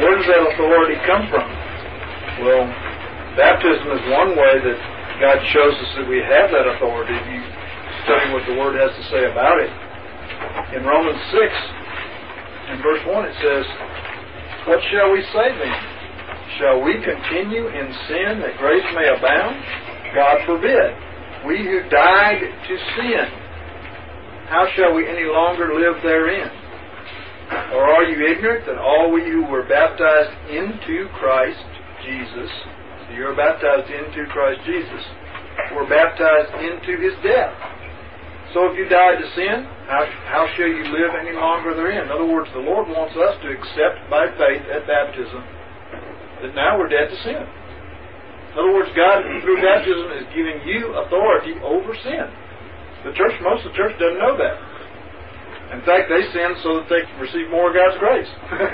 where does that authority come from? Well, baptism is one way that God shows us that we have that authority. If you study what the Word has to say about it. In Romans 6, in verse 1, it says, "What shall we say then? Shall we continue in sin that grace may abound? God forbid. We who died to sin, how shall we any longer live therein? Or are you ignorant that all we who were baptized into Christ Jesus," so you're baptized into Christ Jesus, "were baptized into His death? So if you died to sin, how shall you live any longer therein?" In other words, the Lord wants us to accept by faith at baptism that now we're dead to sin. In other words, God, through baptism, is giving you authority over sin. Most of the church doesn't know that. In fact, they sin so that they can receive more of God's grace.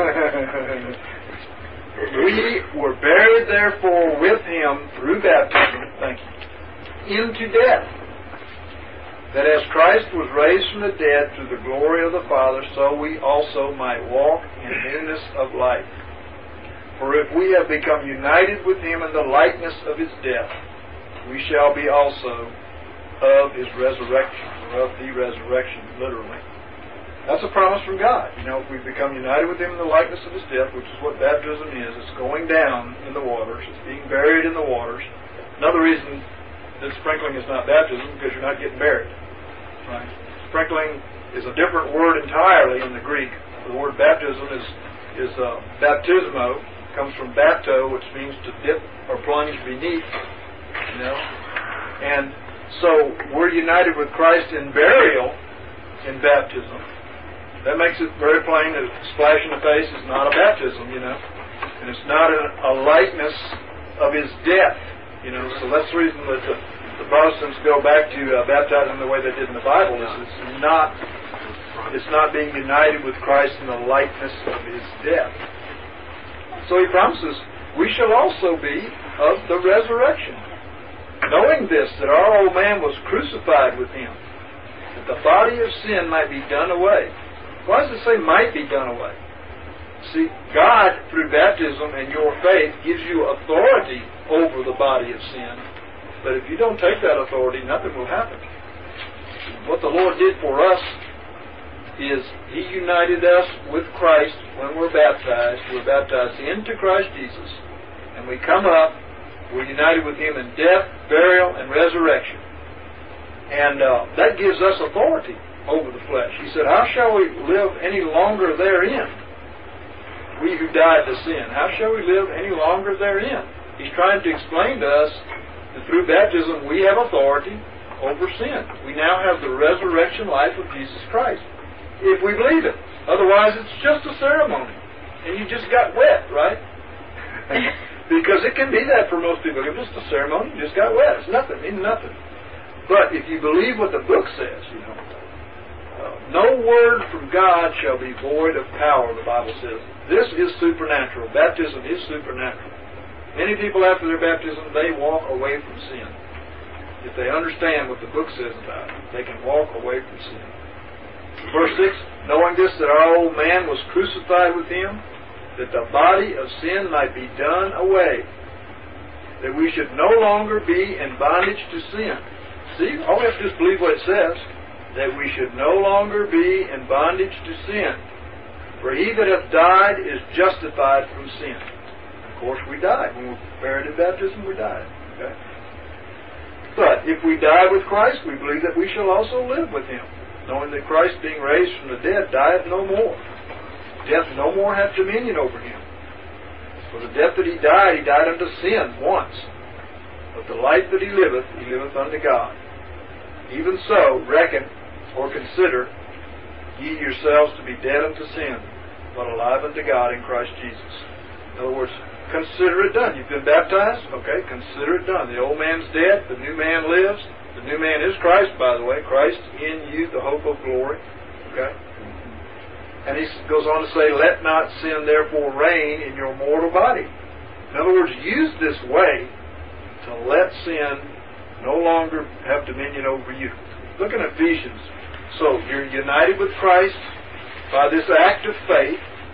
"We were buried, therefore, with Him through baptism," thank you, "into death, that as Christ was raised from the dead through the glory of the Father, so we also might walk in newness of life. For if we have become united with Him in the likeness of His death, we shall be also of His resurrection," or of the resurrection, literally. That's a promise from God. If we become united with Him in the likeness of His death, which is what baptism is, it's going down in the waters, it's being buried in the waters. Another reason that sprinkling is not baptism, because you're not getting buried. Right? Sprinkling is a different word entirely in the Greek. The word baptism is baptismo, comes from bapto, which means to dip or plunge beneath. And so we're united with Christ in burial in baptism. That makes it very plain that a splash in the face is not a baptism, and it's not a likeness of His death, So that's the reason that the Protestants go back to baptizing the way they did in the Bible. It's not being united with Christ in the likeness of His death. So He promises, we shall also be of the resurrection, knowing this, that our old man was crucified with Him, that the body of sin might be done away. Why does it say might be done away? See, God, through baptism and your faith, gives you authority over the body of sin. But if you don't take that authority, nothing will happen. What the Lord did for us is He united us with Christ when we're baptized. We're baptized into Christ Jesus. And we come up, we're united with Him in death, burial, and resurrection. And that gives us authority over the flesh. He said, how shall we live any longer therein? We who died to sin, how shall we live any longer therein? He's trying to explain to us that through baptism we have authority over sin. We now have the resurrection life of Jesus Christ, if we believe it. Otherwise, it's just a ceremony, and you just got wet, right? Because it can be that for most people. It's just a ceremony, you just got wet. It's nothing, means nothing. But if you believe what the book says, no word from God shall be void of power, the Bible says. This is supernatural. Baptism is supernatural. Many people after their baptism, they walk away from sin. If they understand what the book says about it, they can walk away from sin. Verse 6, knowing this, that our old man was crucified with Him, that the body of sin might be done away, that we should no longer be in bondage to sin. See, all we have to do is believe what it says, that we should no longer be in bondage to sin. For he that hath died is justified from sin. Of course, we died. When we're buried in baptism, we died. Okay? But if we die with Christ, we believe that we shall also live with Him, knowing that Christ, being raised from the dead, dieth no more. Death no more hath dominion over Him. For the death that He died unto sin once. But the life that He liveth unto God. Even so, reckon or consider ye yourselves to be dead unto sin, but alive unto God in Christ Jesus. In other words, consider it done. You've been baptized? Okay, consider it done. The old man's dead, the new man lives. The new man is Christ, by the way. Christ in you, the hope of glory. Okay? And he goes on to say, let not sin therefore reign in your mortal body. In other words, use this way to let sin no longer have dominion over you. Look at Ephesians. So you're united with Christ by this act of faith.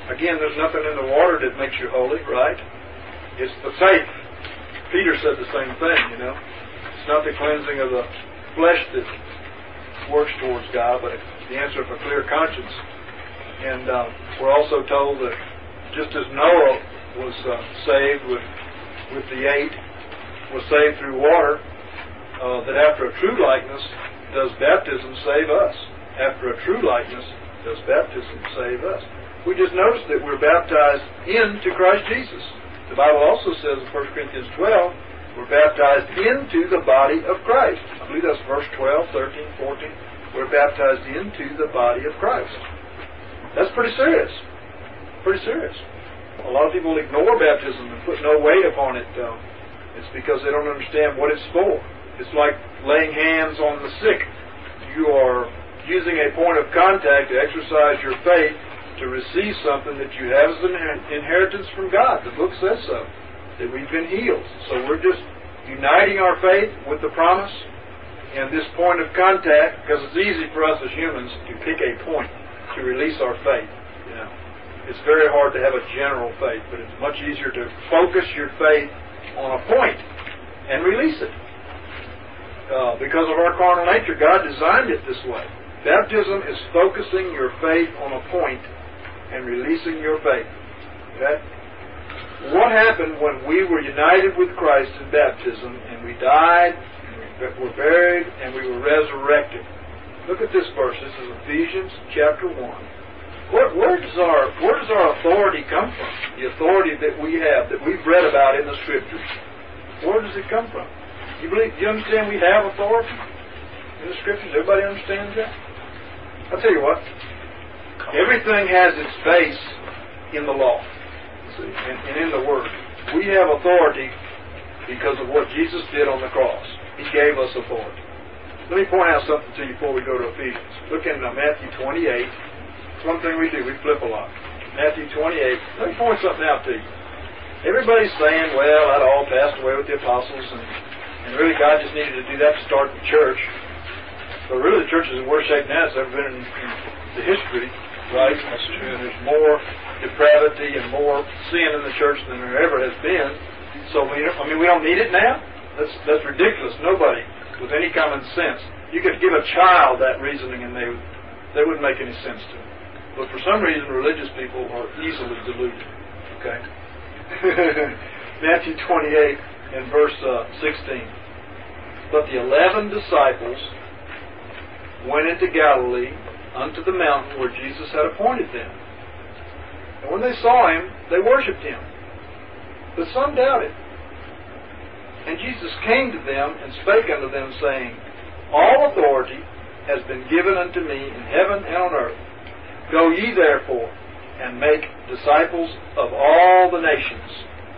Again, there's nothing in the water that makes you holy, right? It's the faith. Peter said the same thing, you know. It's not the cleansing of the flesh that works towards God, but it's the answer of a clear conscience. And we're also told that just as Noah was saved with the 8, was saved through water, that after a true likeness, does baptism save us? After a true likeness, does baptism save us? We just noticed that we're baptized into Christ Jesus. The Bible also says in 1 Corinthians 12, we're baptized into the body of Christ. I believe that's verse 12, 13, 14. We're baptized into the body of Christ. That's pretty serious. Pretty serious. A lot of people ignore baptism and put no weight upon it. It's because they don't understand what it's for. It's like laying hands on the sick. You are using a point of contact to exercise your faith to receive something that you have as an inheritance from God. The book says so, that we've been healed. So we're just uniting our faith with the promise and this point of contact, because it's easy for us as humans to pick a point to release our faith. You know, it's very hard to have a general faith, but it's much easier to focus your faith on a point and release it. Because of our carnal nature, God designed it this way. Baptism is focusing your faith on a point and releasing your faith. Okay? What happened when we were united with Christ in baptism and we died, and we were buried, and we were resurrected? Look at this verse. This is Ephesians chapter 1. Where does our authority come from? The authority that we have, that we've read about in the Scriptures. Where does it come from? Do you understand we have authority in the Scriptures? Everybody understands that? I'll tell you what. Everything has its base in the law, see, and in the Word. We have authority because of what Jesus did on the cross. He gave us authority. Let me point out something to you before we go to Ephesians. Look in Matthew 28. It's one thing we do. We flip a lot. Matthew 28. Let me point something out to you. Everybody's saying, well, that all passed away with the apostles, and really God just needed to do that to start the church. But really the church is in worse shape now than it's ever been in the history. Right? That's true. And there's more depravity and more sin in the church than there ever has been. So we don't need it now? That's ridiculous. Nobody with any common sense. You could give a child that reasoning and they wouldn't make any sense to them. But for some reason religious people are easily deluded. Okay? Matthew 28 and verse 16. But the 11 disciples went into Galilee unto the mountain where Jesus had appointed them. And when they saw him, they worshipped him. But some doubted. And Jesus came to them and spake unto them, saying, All authority has been given unto me in heaven and on earth. Go ye therefore, and make disciples of all the nations,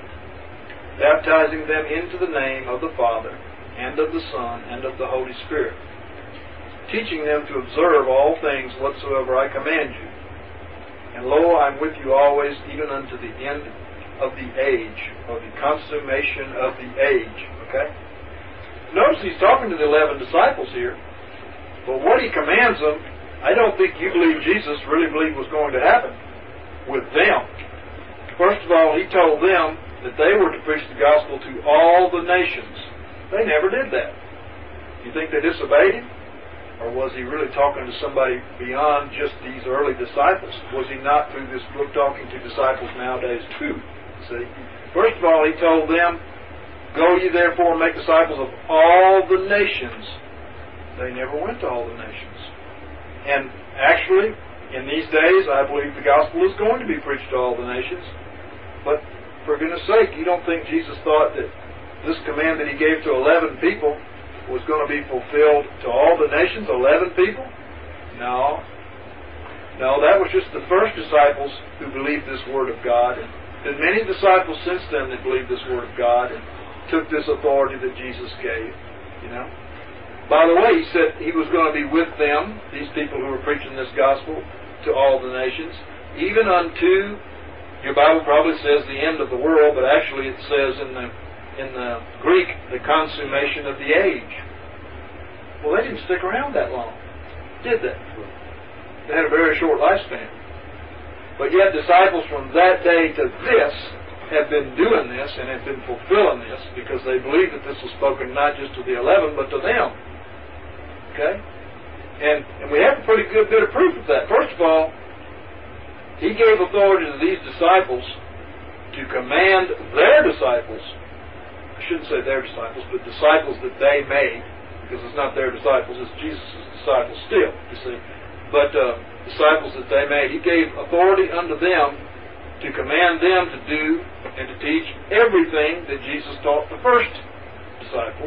baptizing them into the name of the Father, and of the Son, and of the Holy Spirit, teaching them to observe all things whatsoever I command you. And lo, I am with you always, even unto the end of the age, or the consummation of the age. Okay? Notice he's talking to the 11 disciples here, but what he commands them, I don't think you believe Jesus really believed was going to happen with them. First of all, he told them that they were to preach the gospel to all the nations. They never did that. You think they disobeyed him? Or was he really talking to somebody beyond just these early disciples? Was he not through this book talking to disciples nowadays too? See? First of all, he told them, Go ye therefore and make disciples of all the nations. They never went to all the nations. And actually, in these days, I believe the gospel is going to be preached to all the nations. But for goodness sake, you don't think Jesus thought that this command that he gave to 11 people was going to be fulfilled to all the nations, 11 people? No. No, that was just the first disciples who believed this word of God. And then many disciples since then that believed this word of God and took this authority that Jesus gave. You know? By the way, he said he was going to be with them, these people who were preaching this gospel, to all the nations, even unto, your Bible probably says the end of the world, but actually it says in the Greek, the consummation of the age. Well, they didn't stick around that long, did they? They had a very short lifespan. But yet disciples from that day to this have been doing this and have been fulfilling this because they believe that this was spoken not just to the 11 but to them. Okay? And we have a pretty good bit of proof of that. First of all, He gave authority to these disciples to command their disciples. I shouldn't say their disciples, but disciples that they made, because it's not their disciples, it's Jesus' disciples still, you see. But disciples that they made, He gave authority unto them to command them to do and to teach everything that Jesus taught the first disciples.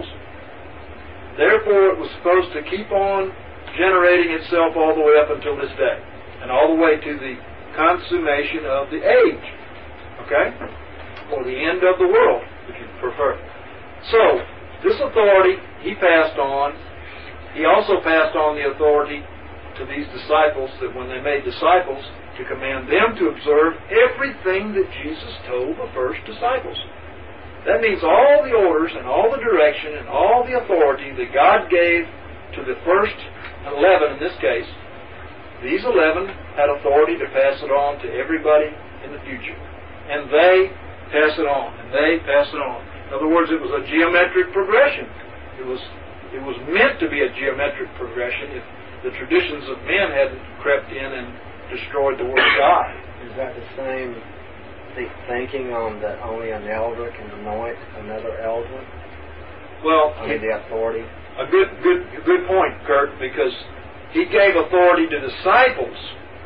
Therefore, it was supposed to keep on generating itself all the way up until this day, and all the way to the consummation of the age, okay? Or the end of the world, if you prefer. So, this authority He passed on. He also passed on the authority to these disciples that when they made disciples, to command them to observe everything that Jesus told the first disciples. That means all the orders and all the direction and all the authority that God gave to the first 11 in this case, these 11 had authority to pass it on to everybody in the future. And they pass it on, and they pass it on. In other words, it was a geometric progression. It was meant to be a geometric progression if the traditions of men hadn't crept in and destroyed the Word of God. Is that the same thinking on that only an elder can anoint another elder? Well, the authority. A good point, Kurt, because He gave authority to disciples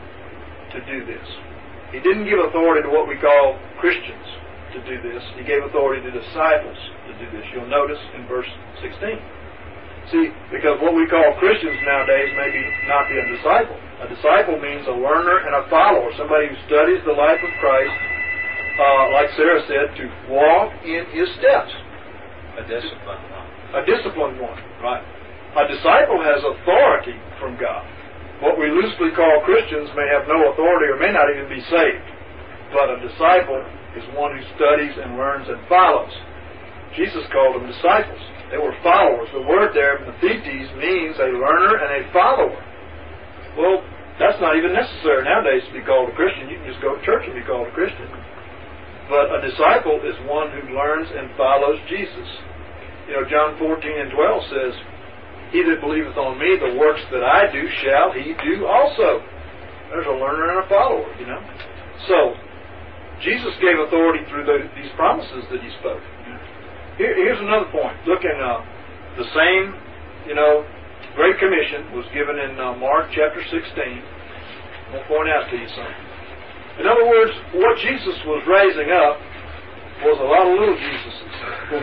to do this. He didn't give authority to what we call Christians to do this. He gave authority to disciples to do this. You'll notice in verse 16. See, because what we call Christians nowadays may not be a disciple. A disciple means a learner and a follower, somebody who studies the life of Christ, like Sarah said, to walk in His steps. A disciplined one. A disciplined one, right. A disciple has authority from God. What we loosely call Christians may have no authority or may not even be saved. But a disciple is one who studies and learns and follows. Jesus called them disciples. They were followers. The word there, mathetes, means a learner and a follower. Well, that's not even necessary nowadays to be called a Christian. You can just go to church and be called a Christian. But a disciple is one who learns and follows Jesus. You know, John 14:12 says, He that believeth on me, the works that I do shall he do also. There's a learner and a follower, you know. So, Jesus gave authority through these promises that He spoke. Here's another point. Look in the same, Great Commission was given in Mark chapter 16. I'm going to point out to you something. In other words, what Jesus was raising up was a lot of little Jesuses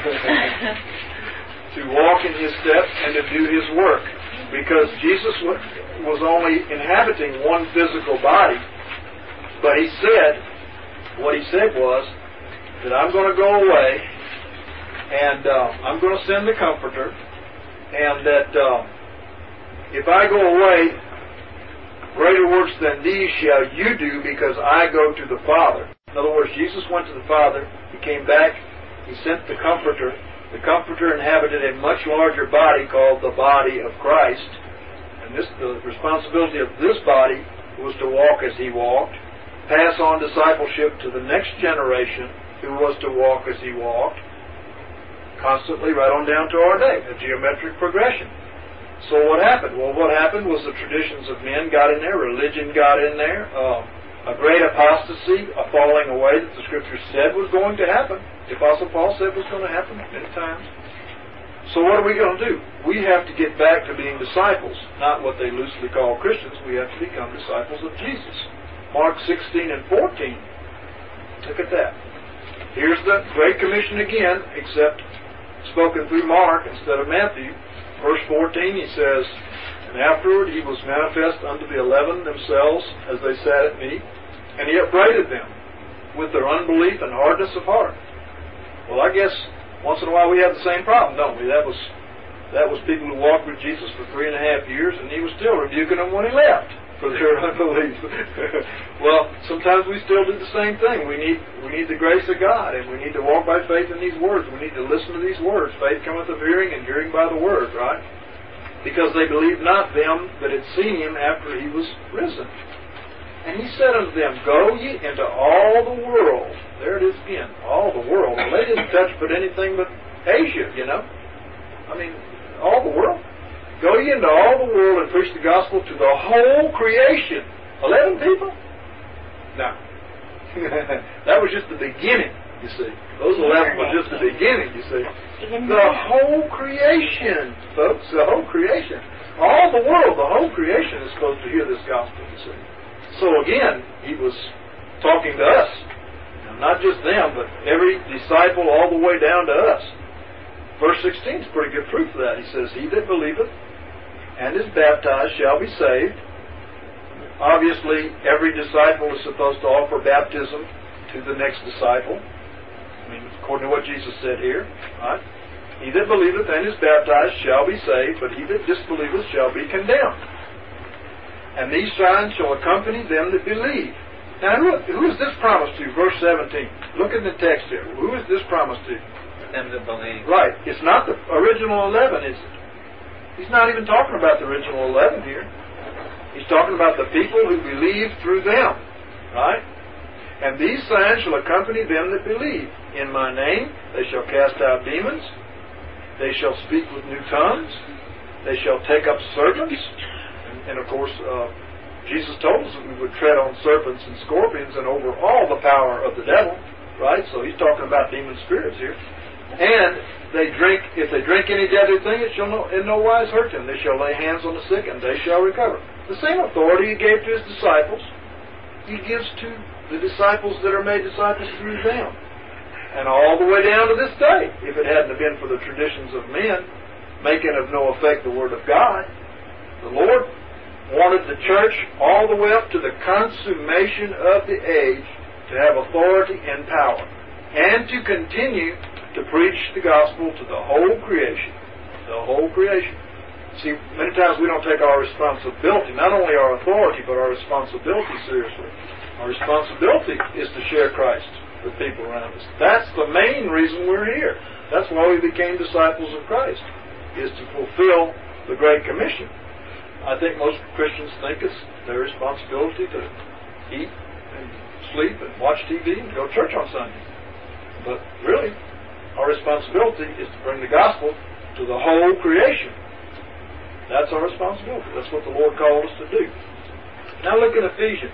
to walk in His steps and to do His work. Because Jesus was only inhabiting one physical body, but what He said was that I'm going to go away and I'm going to send the Comforter, and that if I go away, greater works than these shall you do because I go to the Father. In other words, Jesus went to the Father, He came back, He sent the Comforter. The Comforter inhabited a much larger body called the body of Christ. And the responsibility of this body was to walk as He walked, pass on discipleship to the next generation who was to walk as He walked, constantly right on down to our day, a geometric progression. So what happened? Well, what happened was the traditions of men got in there, religion got in there, a great apostasy, a falling away that the Scripture said was going to happen. The Apostle Paul said was going to happen many times. So what are we going to do? We have to get back to being disciples, not what they loosely call Christians. We have to become disciples of Jesus. Mark 16 and 14. Look at that. Here's the Great Commission again, except spoken through Mark instead of Matthew. Verse 14, He says, And afterward He was manifest unto the 11 themselves as they sat at meat, and He upbraided them with their unbelief and hardness of heart. Well, I guess once in a while we have the same problem, don't we? That was people who walked with Jesus for 3.5 years, and He was still rebuking them when He left for their unbelief. Well, sometimes we still do the same thing. We need the grace of God, and we need to walk by faith in these words. We need to listen to these words. Faith cometh of hearing, and hearing by the word, right? Because they believed not them that had seen Him after He was risen. And he said unto them, Go ye into all the world. There it is again, all the world. Well, they didn't touch but anything but Asia, you know. I mean, all the world. Go ye into all the world and preach the gospel to the whole creation. 11 people? No. That was just the beginning, you see. Those 11 were just the beginning, you see. The whole creation, folks, the whole creation. All the world, the whole creation is supposed to hear this gospel, you see. So again, he was talking to us. Not just them, but every disciple all the way down to us. Verse 16 is pretty good proof of that. He says, He that believeth and is baptized shall be saved. Obviously, every disciple is supposed to offer baptism to the next disciple. I mean, according to what Jesus said here. Right? He that believeth and is baptized shall be saved, but he that disbelieveth shall be condemned. And these signs shall accompany them that believe. Now, who is this promised to? Verse 17. Look at the text here. Who is this promised to? Them that believe. Right. It's not the original 11, is it? He's not even talking about the original 11 here. He's talking about the people who believe through them. Right? And these signs shall accompany them that believe. In my name they shall cast out demons. They shall speak with new tongues. They shall take up serpents. And of course, Jesus told us that we would tread on serpents and scorpions and over all the power of the devil. Right? So he's talking about demon spirits here. And if they drink any deadly thing, it shall in no wise hurt them. They shall lay hands on the sick, and they shall recover. The same authority he gave to his disciples, he gives to the disciples that are made disciples through them. And all the way down to this day, if it hadn't been for the traditions of men, making of no effect the Word of God, the Lord wanted the church all the way up to the consummation of the age to have authority and power, and to continue to preach the gospel to the whole creation. The whole creation. See, many times we don't take our responsibility, not only our authority, but our responsibility seriously. Our responsibility is to share Christ with people around us. That's the main reason we're here. That's why we became disciples of Christ, is to fulfill the Great Commission. I think most Christians think it's their responsibility to eat and sleep and watch TV and go to church on Sunday. But really, our responsibility is to bring the gospel to the whole creation. That's our responsibility. That's what the Lord called us to do. Now look at Ephesians.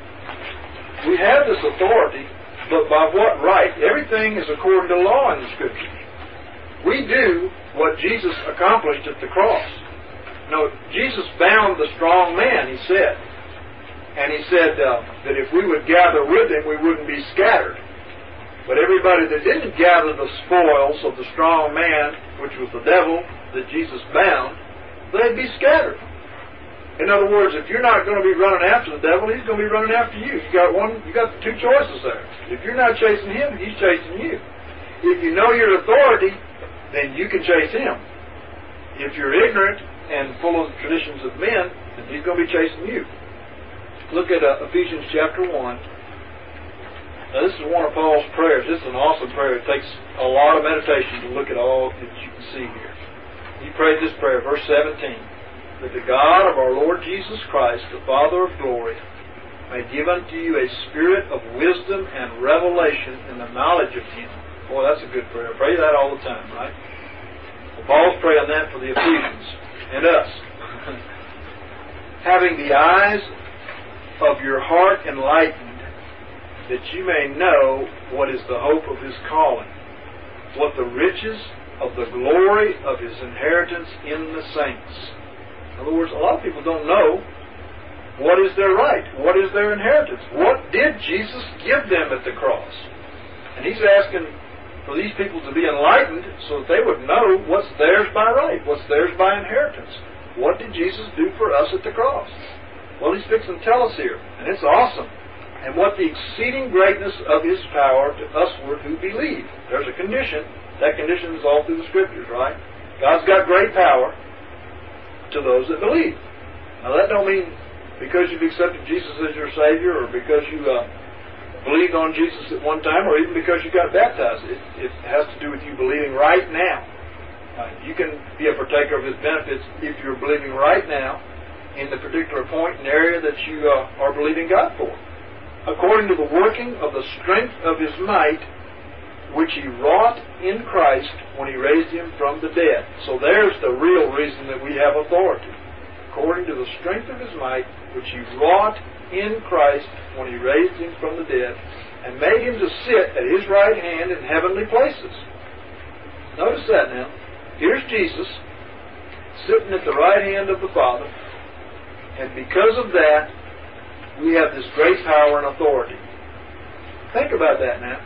We have this authority, but by what right? Everything is according to law in the Scriptures. We do what Jesus accomplished at the cross. No, Jesus bound the strong man, he said. And he said that if we would gather with him, we wouldn't be scattered. But everybody that didn't gather the spoils of the strong man, which was the devil that Jesus bound, they'd be scattered. In other words, if you're not going to be running after the devil, he's going to be running after you. You got two choices there. If you're not chasing him, he's chasing you. If you know your authority, then you can chase him. If you're ignorant and full of the traditions of men, then he's going to be chasing you. Look at Ephesians chapter 1. Now, this is one of Paul's prayers. This is an awesome prayer. It takes a lot of meditation to look at all that you can see here. He prayed this prayer, verse 17, that the God of our Lord Jesus Christ, the Father of glory, may give unto you a spirit of wisdom and revelation in the knowledge of him. Boy, that's a good prayer. Pray that all the time, right? Well, Paul's praying that for the Ephesians and us. Having the eyes of your heart enlightened, that you may know what is the hope of his calling, what the riches of the glory of his inheritance in the saints. In other words, a lot of people don't know what is their right, what is their inheritance, what did Jesus give them at the cross. And he's asking for these people to be enlightened so that they would know what's theirs by right, what's theirs by inheritance. What did Jesus do for us at the cross? Well, he's fixing to tell us here, and it's awesome. And what the exceeding greatness of his power to usward who believe. There's a condition. That condition is all through the Scriptures, right? God's got great power to those that believe. Now that don't mean because you've accepted Jesus as your Savior, or because you believed on Jesus at one time, or even because you got baptized. It has to do with you believing right now. You can be a partaker of his benefits if you're believing right now in the particular point and area that you are believing God for. According to the working of the strength of His might, which He wrought in Christ when He raised Him from the dead. So there's the real reason that we have authority. According to the strength of His might, which He wrought in Christ when He raised Him from the dead, and made Him to sit at His right hand in heavenly places. Notice that now. Here's Jesus sitting at the right hand of the Father, and because of that, we have this great power and authority. Think about that now.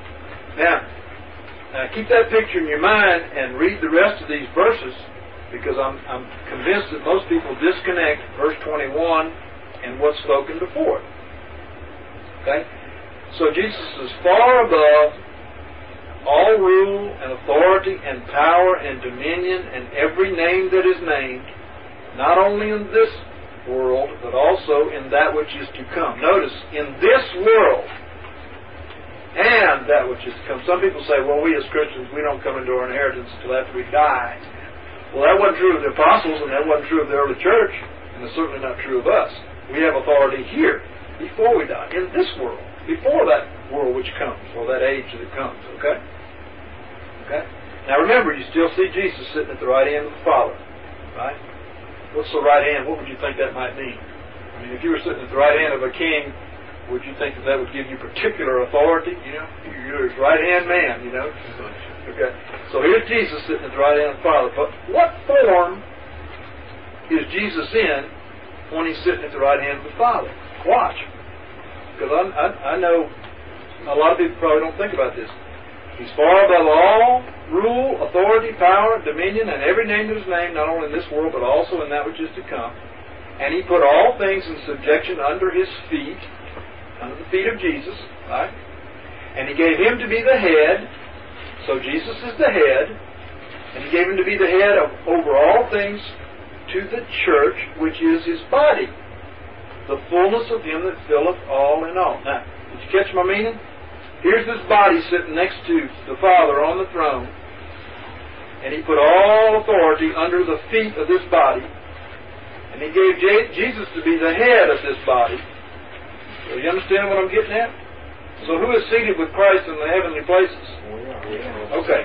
Now, keep that picture in your mind and read the rest of these verses, because I'm convinced that most people disconnect verse 21 and what's spoken before it. Okay? So Jesus is far above all rule and authority and power and dominion and every name that is named, not only in this world, but also in that which is to come. Notice, in this world and that which is to come. Some people say, well, we as Christians, we don't come into our inheritance until after we die. Well, that wasn't true of the apostles, and that wasn't true of the early church, and it's certainly not true of us. We have authority here, before we die, in this world, before that world which comes, or that age that comes, okay? Okay? Now remember, you still see Jesus sitting at the right hand of the Father, right? What's the right hand? What would you think that might mean? I mean, if you were sitting at the right hand of a king, would you think that that would give you particular authority? You know, you're his right-hand man, you know. Okay. So here's Jesus sitting at the right hand of the Father. But what form is Jesus in when He's sitting at the right hand of the Father? Watch. Because I know a lot of people probably don't think about this. He's far above all rule, authority, power, dominion, and every name that is named, not only in this world, but also in that which is to come. And He put all things in subjection under His feet, under the feet of Jesus, right? And He gave Him to be the head. So Jesus is the head. And He gave Him to be the head of over all things to the church, which is His body, the fullness of Him that filleth all in all. Now, did you catch my meaning? Here's this body sitting next to the Father on the throne, and He put all authority under the feet of this body, and He gave Jesus to be the head of this body. So you understand what I'm getting at? So who is seated with Christ in the heavenly places? Okay.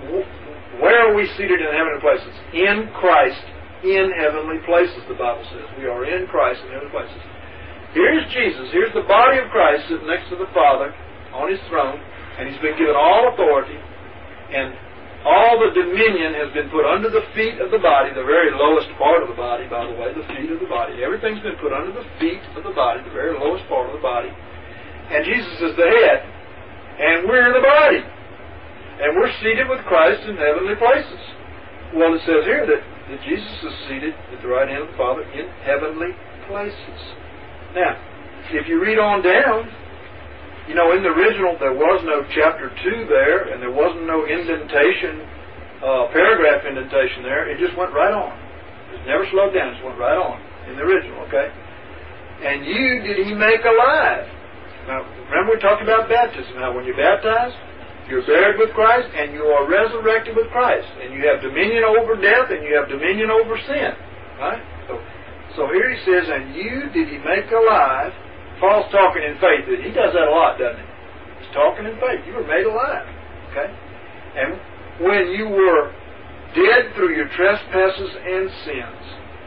Where are we seated in heavenly places? In Christ, in heavenly places, the Bible says. We are in Christ in heavenly places. Here's Jesus. Here's the body of Christ sitting next to the Father on His throne, and He's been given all authority, and all the dominion has been put under the feet of the body, the very lowest part of the body, by the way, the feet of the body. Everything's been put under the feet of the body, the very lowest part of the body. And Jesus is the head, and we're the body. And we're seated with Christ in heavenly places. Well, it says here that Jesus is seated at the right hand of the Father in heavenly places. Now, if you read on down, you know, in the original there was no chapter 2 there, and there wasn't no indentation, paragraph indentation there. It just went right on. It never slowed down. It just went right on in the original, okay? And you did He make alive. Now, remember we talked about baptism, how when you're baptized, you're buried with Christ, and you are resurrected with Christ. And you have dominion over death, and you have dominion over sin. Right? So here He says, and you did He make alive. Paul's talking in faith. He does that a lot, doesn't he? He's talking in faith. You were made alive. Okay? And when you were dead through your trespasses and sins,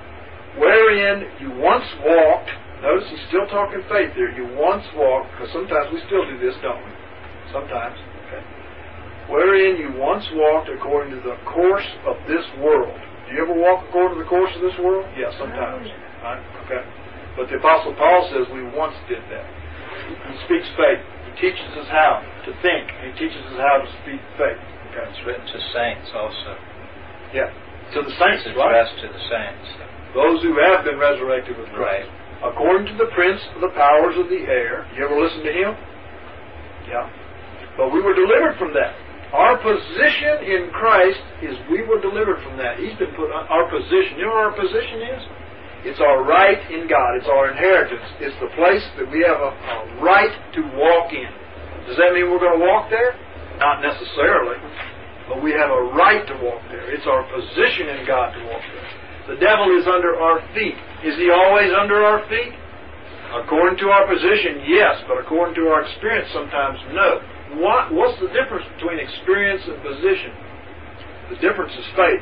wherein you once walked, notice he's still talking faith there, you once walked, because sometimes we still do this, don't we? Sometimes. Okay? Wherein you once walked according to the course of this world. Do you ever walk according to the course of this world? Yeah, sometimes. Right? Okay. But the Apostle Paul says we once did that. He speaks faith. He teaches us how to think. He teaches us how to speak faith. Okay. It's written to saints also. Yeah. To the saints, it's right? addressed to the saints. Those who have been resurrected with Christ. Right. According to the prince of the powers of the air. You ever listen to him? Yeah. But we were delivered from that. Our position in Christ is we were delivered from that. He's been put on our position. You know what our position is? It's our right in God. It's our inheritance. It's the place that we have a right to walk in. Does that mean we're going to walk there? Not necessarily. But we have a right to walk there. It's our position in God to walk there. The devil is under our feet. Is he always under our feet? According to our position, yes, but according to our experience, sometimes no. What's the difference between experience and position? The difference is faith.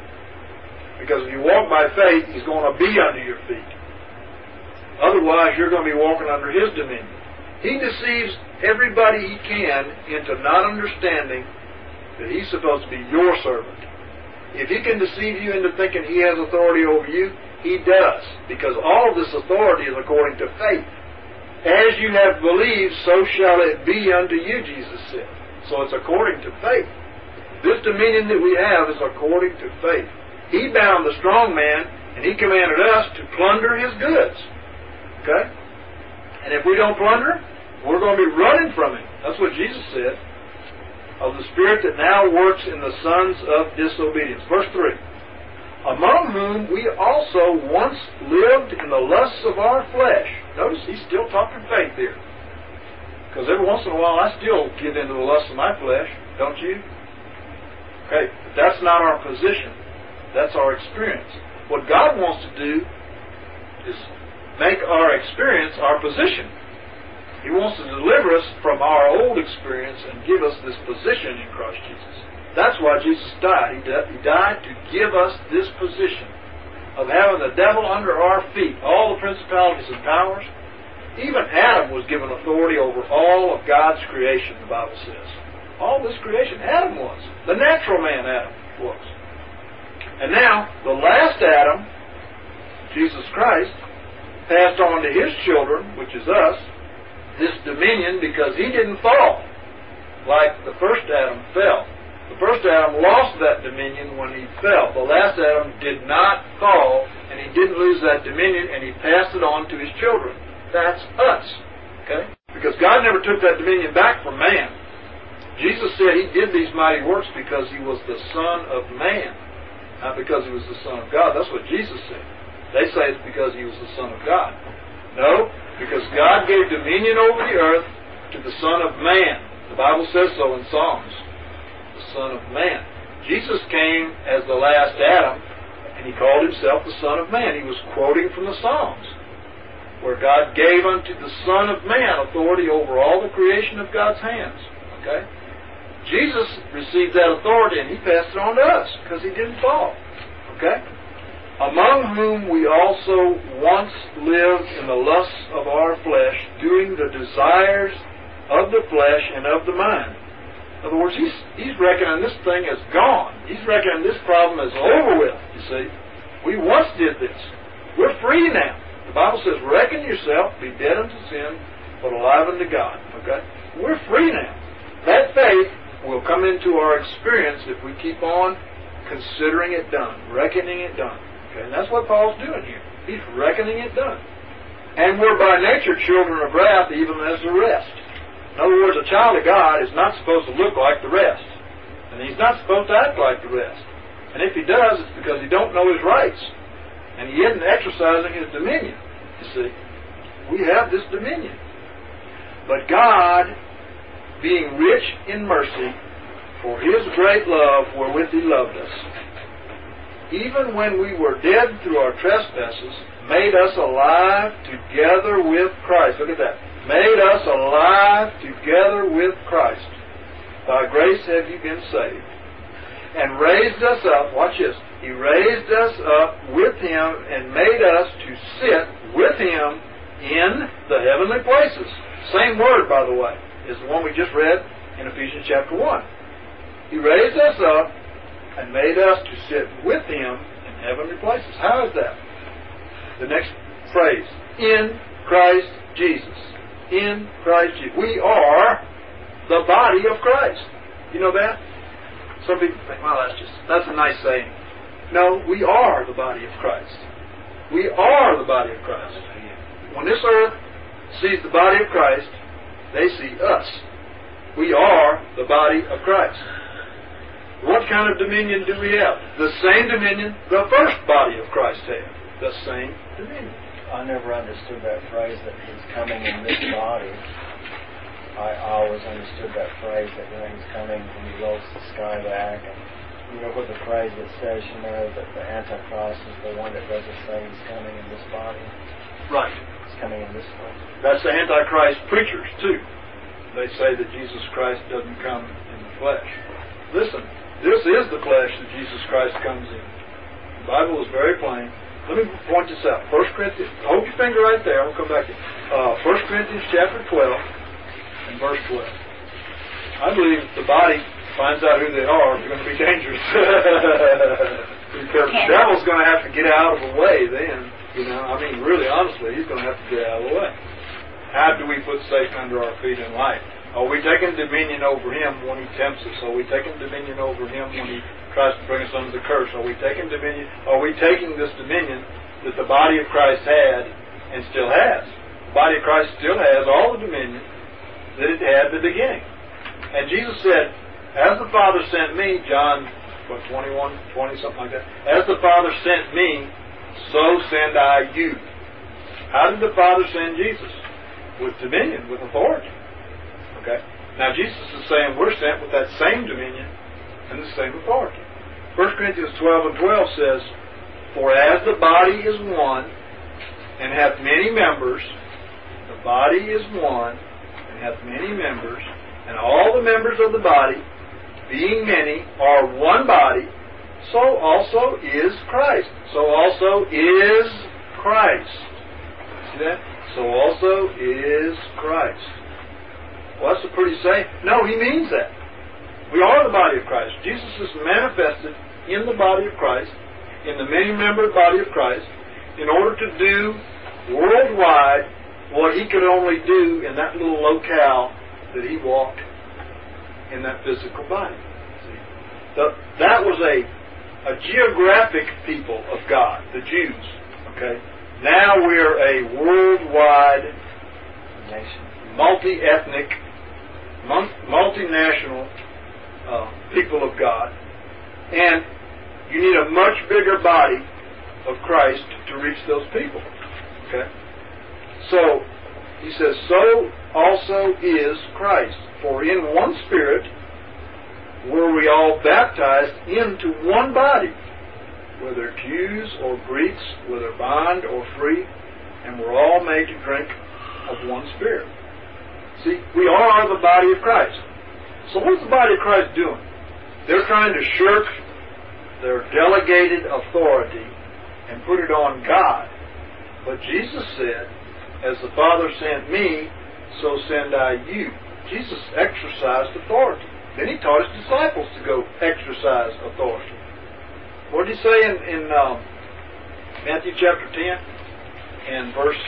Because if you walk by faith, he's going to be under your feet. Otherwise, you're going to be walking under his dominion. He deceives everybody he can into not understanding that he's supposed to be your servant. If he can deceive you into thinking he has authority over you, he does. Because all of this authority is according to faith. As you have believed, so shall it be unto you, Jesus said. So it's according to faith. This dominion that we have is according to faith. He bound the strong man, and he commanded us to plunder his goods. Okay? And if we don't plunder, we're going to be running from him. That's what Jesus said. Of the spirit that now works in the sons of disobedience. Verse 3. Among whom we also once lived in the lusts of our flesh. Notice he's still talking faith here. Because every once in a while I still give in to the lusts of my flesh. Don't you? Okay, but that's not our position. That's our experience. What God wants to do is make our experience our position. He wants to deliver us from our old experience and give us this position in Christ Jesus. That's why Jesus died. He died to give us this position of having the devil under our feet, all the principalities and powers. Even Adam was given authority over all of God's creation, the Bible says. All this creation, Adam was. The natural man, Adam, was. And now, the last Adam, Jesus Christ, passed on to his children, which is us, this dominion because he didn't fall like the first Adam fell. The first Adam lost that dominion when he fell. The last Adam did not fall, and he didn't lose that dominion, and he passed it on to his children. That's us. Okay? Because God never took that dominion back from man. Jesus said he did these mighty works because he was the Son of Man, not because he was the Son of God. That's what Jesus said. They say it's because he was the Son of God. No, because God gave dominion over the earth to the Son of Man. The Bible says so in Psalms. The Son of Man. Jesus came as the last Adam, and he called himself the Son of Man. He was quoting from the Psalms, where God gave unto the Son of Man authority over all the creation of God's hands. Okay? Jesus received that authority, and he passed it on to us, because he didn't fall. Okay? Among whom we also once lived in the lusts of our flesh, doing the desires of the flesh and of the mind. In other words, he's reckoning this thing as gone. He's reckoning this problem is over with, you see. We once did this. We're free now. The Bible says, reckon yourself, be dead unto sin, but alive unto God. Okay? We're free now. That faith will come into our experience if we keep on considering it done, reckoning it done. And that's what Paul's doing here. He's reckoning it done. And we're by nature children of wrath even as the rest. In other words, a child of God is not supposed to look like the rest. And he's not supposed to act like the rest. And if he does, it's because he don't know his rights. And he isn't exercising his dominion. You see, we have this dominion. But God, being rich in mercy, for his great love wherewith he loved us, even when we were dead through our trespasses, made us alive together with Christ. Look at that. Made us alive together with Christ. By grace have you been saved. And raised us up, watch this, he raised us up with him and made us to sit with him in the heavenly places. Same word, by the way, is the one we just read in Ephesians chapter 1. He raised us up and made us to sit with him in heavenly places. How is that? The next phrase, in Christ Jesus. In Christ Jesus. We are the body of Christ. You know that? Some people think, well, that's a nice saying. No, we are the body of Christ. We are the body of Christ. When this earth sees the body of Christ, they see us. We are the body of Christ. What kind of dominion do we have? The same dominion the first body of Christ had. The same dominion. I never understood that phrase that he's coming in this body. I always understood that phrase that when he's coming when he rolls the sky back and with the phrase that says, that the Antichrist is the one that doesn't say he's coming in this body. Right. He's coming in this body. That's the Antichrist preachers, too. They say that Jesus Christ doesn't come in the flesh. Listen, this is the flesh that Jesus Christ comes in. The Bible is very plain. Let me point this out. 1 Corinthians, hold your finger right there. I'll come back to 1 Corinthians chapter 12 and verse 12. I believe if the body finds out who they are, they're going to be dangerous. Because the devil's going to have to get out of the way then. Really honestly, he's going to have to get out of the way. How do we put Satan under our feet in life? Are we taking dominion over him when he tempts us? Are we taking dominion over him when he tries to bring us under the curse? Are we taking dominion? Are we taking this dominion that the body of Christ had and still has? The body of Christ still has all the dominion that it had at the beginning. And Jesus said, as the Father sent me, John 21:20, something like that. As the Father sent me, so send I you. How did the Father send Jesus? With dominion, with authority. Okay? Now Jesus is saying we're sent with that same dominion and the same authority. 1 Corinthians 12:12 says, for as the body is one and hath many members, the body is one and hath many members, and all the members of the body, being many, are one body, so also is Christ. So also is Christ. See that? So also is Christ. Well, that's a pretty saying. No, he means that. We are the body of Christ. Jesus is manifested in the body of Christ, in the many-membered body of Christ, in order to do worldwide what he could only do in that little locale that he walked in that physical body. See? That was a geographic people of God, the Jews. Okay? Now we're a worldwide Nation. multi-ethnic, multinational people of God. And you need a much bigger body of Christ to reach those people. Okay? So, he says, so also is Christ. For in one Spirit were we all baptized into one body, whether Jews or Greeks, whether bond or free, and we're all made to drink of one Spirit. See, we are the body of Christ. So what's the body of Christ doing? They're trying to shirk their delegated authority and put it on God. But Jesus said, as the Father sent me, so send I you. Jesus exercised authority. Then he taught his disciples to go exercise authority. What did he say in Matthew chapter 10 and verse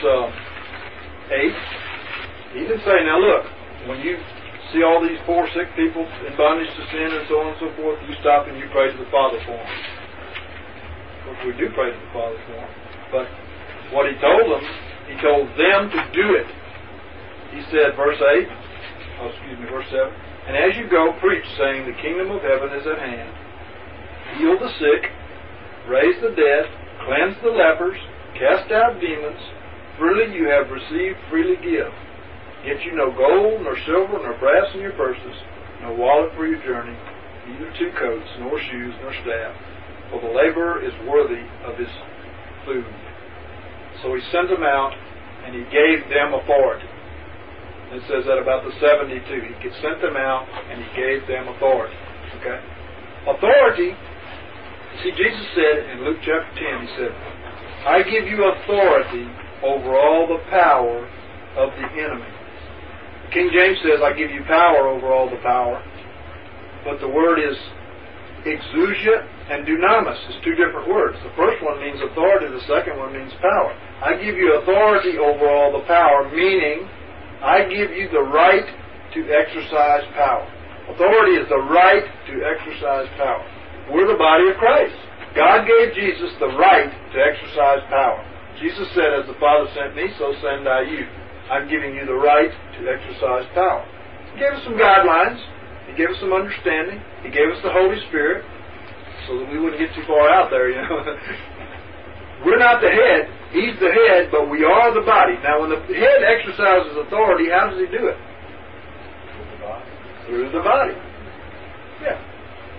8? He didn't say, now look, when you see all these poor sick people in bondage to sin and so on and so forth, you stop and you pray to the Father for them. Of course, we do pray to the Father for them. But what he told them, he told them to do it. He said, verse 7, and as you go, preach, saying, the kingdom of heaven is at hand. Heal the sick, raise the dead, cleanse the lepers, cast out demons. Freely you have received, freely give. Get you no gold, nor silver, nor brass in your purses, no wallet for your journey, neither 2 coats, nor shoes, nor staff. For the laborer is worthy of his food. So he sent them out, and he gave them authority. It says that about the 72. He sent them out, and he gave them authority. Okay? Authority, see, Jesus said in Luke chapter 10, he said, I give you authority over all the power of the enemy. King James says, I give you power over all the power. But the word is exousia and dunamis. It's 2 different words. The first one means authority, the second one means power. I give you authority over all the power, meaning I give you the right to exercise power. Authority is the right to exercise power. We're the body of Christ. God gave Jesus the right to exercise power. Jesus said, as the Father sent me, so send I you. I'm giving you the right to exercise power. He gave us some guidelines. He gave us some understanding. He gave us the Holy Spirit so that we wouldn't get too far out there, We're not the head. He's the head, but we are the body. Now, when the head exercises authority, how does he do it? Through the body. Yeah. Okay?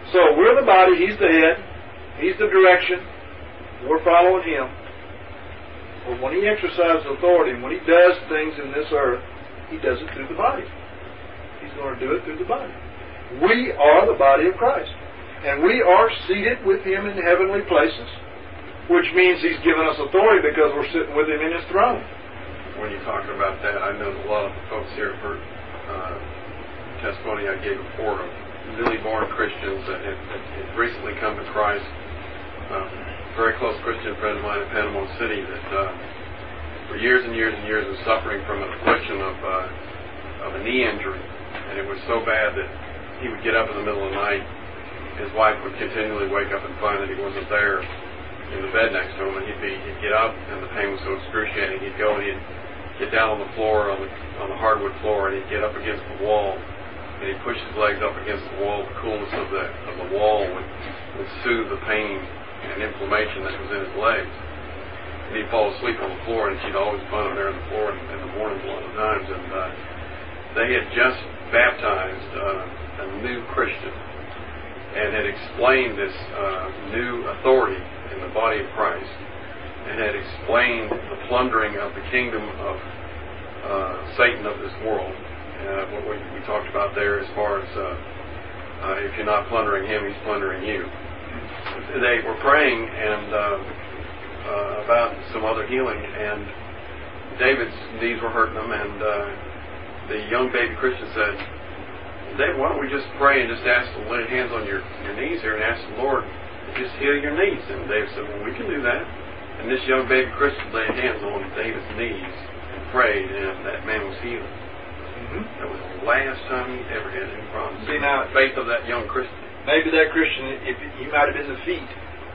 So we're the body, He's the head, He's the direction, we're following Him. But when He exercises authority, and when He does things in this earth, He does it through the body. He's going to do it through the body. We are the body of Christ. And we are seated with Him in heavenly places, which means He's given us authority because we're sitting with Him in His throne. When you talk about that, I know a lot of folks here for testimony I gave before of newly born Christians that had recently come to Christ. A very close Christian friend of mine in Panama City that for years and years and years was suffering from an affliction of a knee injury. And it was so bad that he would get up in the middle of the night. His wife would continually wake up and find that he wasn't there in the bed next to him, and he'd get up, and the pain was so excruciating. He'd go and he'd get down on the floor, on the hardwood floor, and he'd get up against the wall, and he'd push his legs up against the wall. The coolness of the wall would soothe the pain and inflammation that was in his legs. And he'd fall asleep on the floor, and she'd always find him there on the floor in the mornings a lot of times. And they had just baptized a new Christian and had explained this new authority in the body of Christ, and had explained the plundering of the kingdom of Satan of this world. What we talked about there as far as if you're not plundering him, he's plundering you. They were praying and about some other healing, and David's knees were hurting him, and the young baby Christian said, David, why don't we just pray and just ask to lay hands on your knees here and ask the Lord to just heal your knees? And David said, well, we can do that. And this young baby Christian laid hands on David's knees and prayed, and that man was healed. Mm-hmm. That was the last time he ever had any problems. See, now, the faith of that young Christian. Maybe that Christian, if he might have been the feet,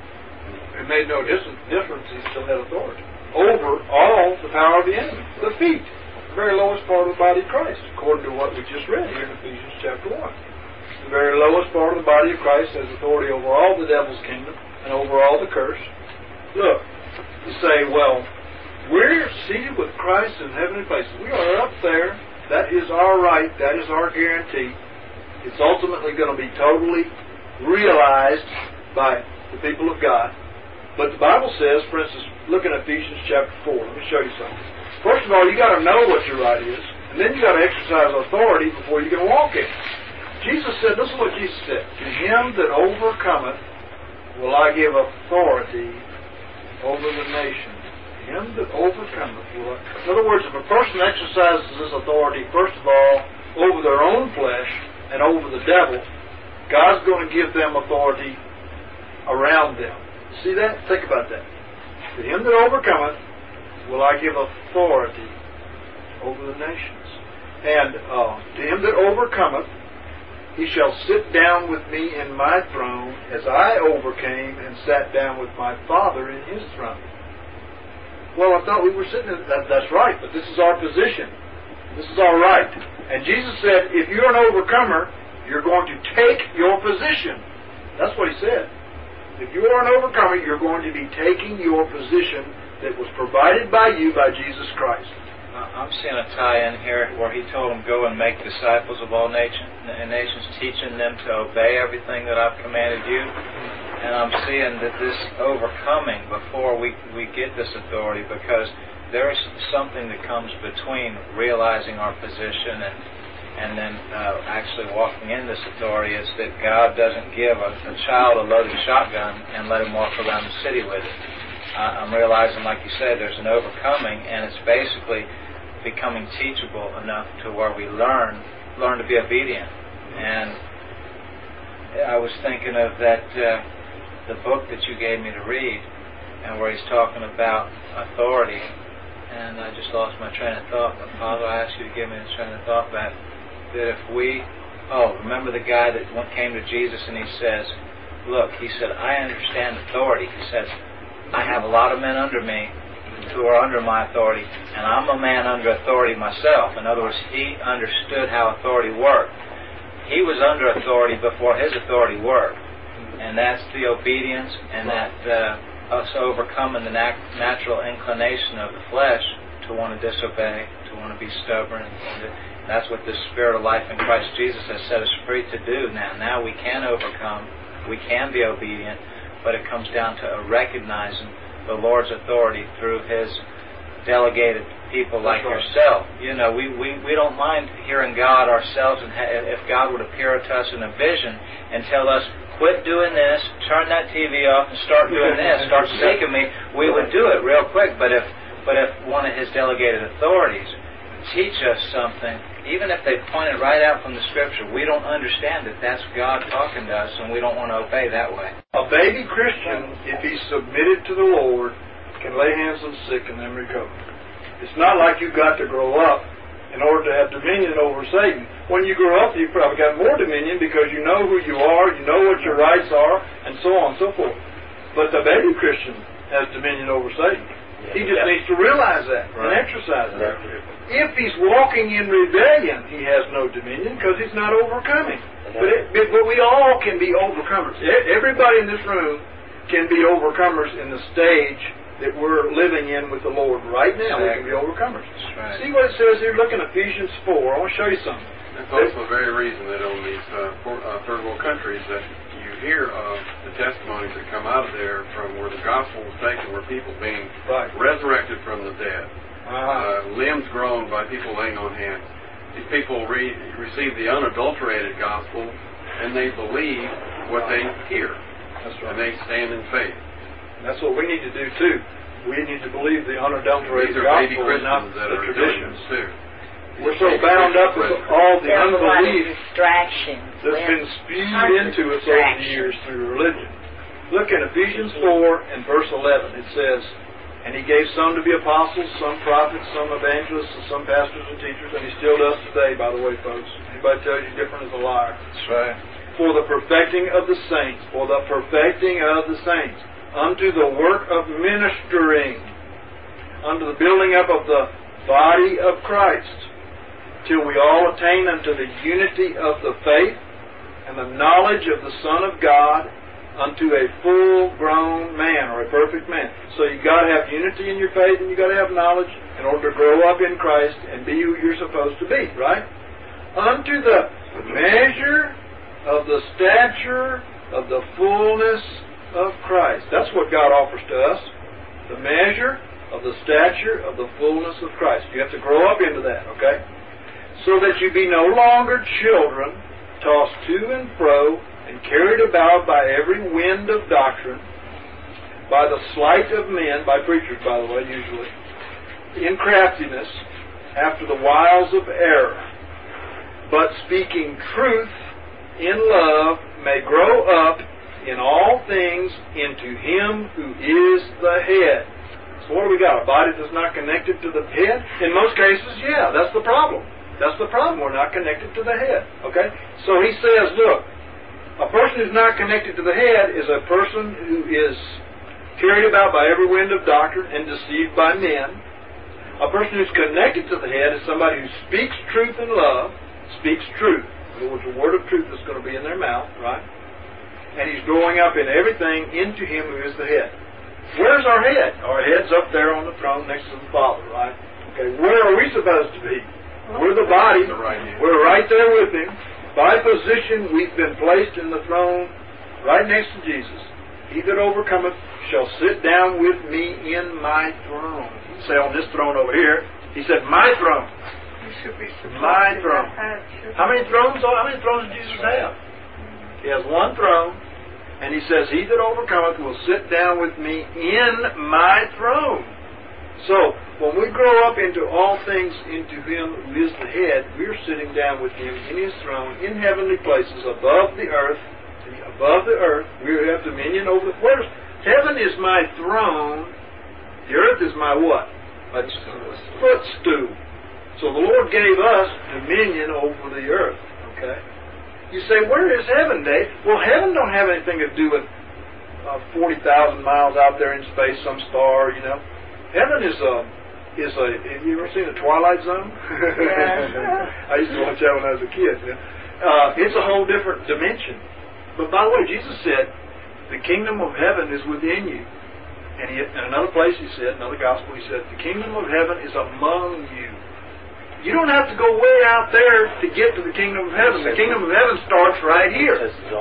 it made no difference. He still had authority over all the power of the enemy. The feet. The very lowest part of the body of Christ, according to what we just read here in Ephesians chapter 1. The very lowest part of the body of Christ has authority over all the devil's kingdom and over all the curse. Look, you say, well, we're seated with Christ in heavenly places. We are up there. That is our right. That is our guarantee. It's ultimately going to be totally realized by the people of God. But the Bible says, for instance, look at Ephesians chapter 4. Let me show you something. First of all, you got to know what your right is, and then you got to exercise authority before you can walk in. Jesus said, this is what Jesus said, to him that overcometh will I give authority over the nations. To him that overcometh will I... In other words, if a person exercises this authority, first of all, over their own flesh and over the devil, God's going to give them authority around them. See that? Think about that. To him that overcometh will I give authority over the nations. And to him that overcometh, he shall sit down with me in my throne, as I overcame and sat down with my Father in his throne. Well, I thought we were sitting in that's right, but this is our position. This is our right. And Jesus said, if you're an overcomer, you're going to take your position. That's what he said. If you are an overcomer, you're going to be taking your position that was provided by you by Jesus Christ. I'm seeing a tie-in here where he told them, go and make disciples of all nations, teaching them to obey everything that I've commanded you. And I'm seeing that this overcoming before we get this authority, because there's something that comes between realizing our position and then actually walking in this authority, is that God doesn't give a child a loaded shotgun and let him walk around the city with it. I'm realizing, like you said, there's an overcoming, and it's basically becoming teachable enough to where we learn to be obedient. And I was thinking of that the book that you gave me to read, and where he's talking about authority, and I just lost my train of thought. But Father, I asked you to give me the train of thought back. That if we, remember the guy that came to Jesus and he says, look, he said, I understand authority. He says, I have a lot of men under me who are under my authority, and I'm a man under authority myself. In other words, he understood how authority worked. He was under authority before his authority worked. And that's the obedience, and that us overcoming the natural inclination of the flesh to want to disobey, to want to be stubborn. That's what the Spirit of life in Christ Jesus has set us free to do now. Now we can overcome we can be obedient, but it comes down to recognizing the Lord's authority through His delegated people like yourself. You know, we don't mind hearing God ourselves, and if God would appear to us in a vision and tell us, quit doing this, turn that TV off and start doing this, start seeking me, we would do it real quick. But if one of His delegated authorities teach us something, even if they point it right out from the Scripture, we don't understand that that's God talking to us, and we don't want to obey that way. A baby Christian, if he's submitted to the Lord, can lay hands on the sick and then recover. It's not like you've got to grow up in order to have dominion over Satan. When you grow up, you've probably got more dominion because you know who you are, you know what your rights are, and so on and so forth. But the baby Christian has dominion over Satan. He just needs to realize that and exercise that. If he's walking in rebellion, he has no dominion because he's not overcoming. But we all can be overcomers. Everybody in this room can be overcomers in the stage that we're living in with the Lord right now. We can be overcomers. Right. See what it says here? Look in Ephesians 4. I want to show you something. That's also the very reason that on these third world countries that you hear of the testimonies that come out of there from where the gospel was taken, where people being resurrected from the dead, limbs grown by people laying on hands. These people receive the unadulterated gospel, and they believe what they hear. That's right. And they stand in faith. And that's what we need to do too. We need to believe the unadulterated gospel and not the traditions. We're so bound up with all the unbelief that's been spewed into us over the years through religion. Look in Ephesians 4 and verse 11. It says, "And He gave some to be apostles, some prophets, some evangelists, and some pastors and teachers," and He still does today, by the way, folks. Anybody tells you different is a liar. That's right. "For the perfecting of the saints," for the perfecting of the saints, "unto the work of ministering, unto the building up of the body of Christ, till we all attain unto the unity of the faith and the knowledge of the Son of God, unto a full-grown man," or a perfect man. So you've got to have unity in your faith, and you've got to have knowledge in order to grow up in Christ and be who you're supposed to be, right? "Unto the measure of the stature of the fullness of Christ." That's what God offers to us. The measure of the stature of the fullness of Christ. You have to grow up into that, okay? "So that you be no longer children, tossed to and fro, and carried about by every wind of doctrine, by the sleight of men," by preachers, by the way, usually, "in craftiness, after the wiles of error, but speaking truth in love, may grow up in all things into Him who is the head." So what do we got? A body that's not connected to the head? In most cases, yeah, that's the problem. That's the problem. We're not connected to the head. Okay? So he says, look, a person who's not connected to the head is a person who is carried about by every wind of doctrine and deceived by men. A person who's connected to the head is somebody who speaks truth in love, speaks truth. In other words, the word of truth is going to be in their mouth, right? And he's growing up in everything into Him who is the head. Where's our head? Our head's up there on the throne next to the Father, right? Okay, where are we supposed to be? We're the body. We're right there with Him. By position, we've been placed in the throne right next to Jesus. "He that overcometh shall sit down with me in my throne." He didn't say on this throne over here. He said, "My throne." My throne. How many thrones does Jesus have? He has one throne. And He says, "He that overcometh will sit down with me in my throne." So, when we grow up into all things into Him who is the head, we're sitting down with Him in His throne, in heavenly places, above the earth. Above the earth, we have dominion over the... Heaven is my throne. The earth is my what? My footstool. So the Lord gave us dominion over the earth. Okay? You say, where is heaven, Dave? Well, heaven don't have anything to do with 40,000 miles out there in space, some star, you know. Heaven is a... Have you ever seen The Twilight Zone? Yeah. I used to watch that when I was a kid. It's a whole different dimension. But by the way, Jesus said, the kingdom of heaven is within you. And in another place He said, another gospel, He said, the kingdom of heaven is among you. You don't have to go way out there to get to the kingdom of heaven. The kingdom of heaven starts right here.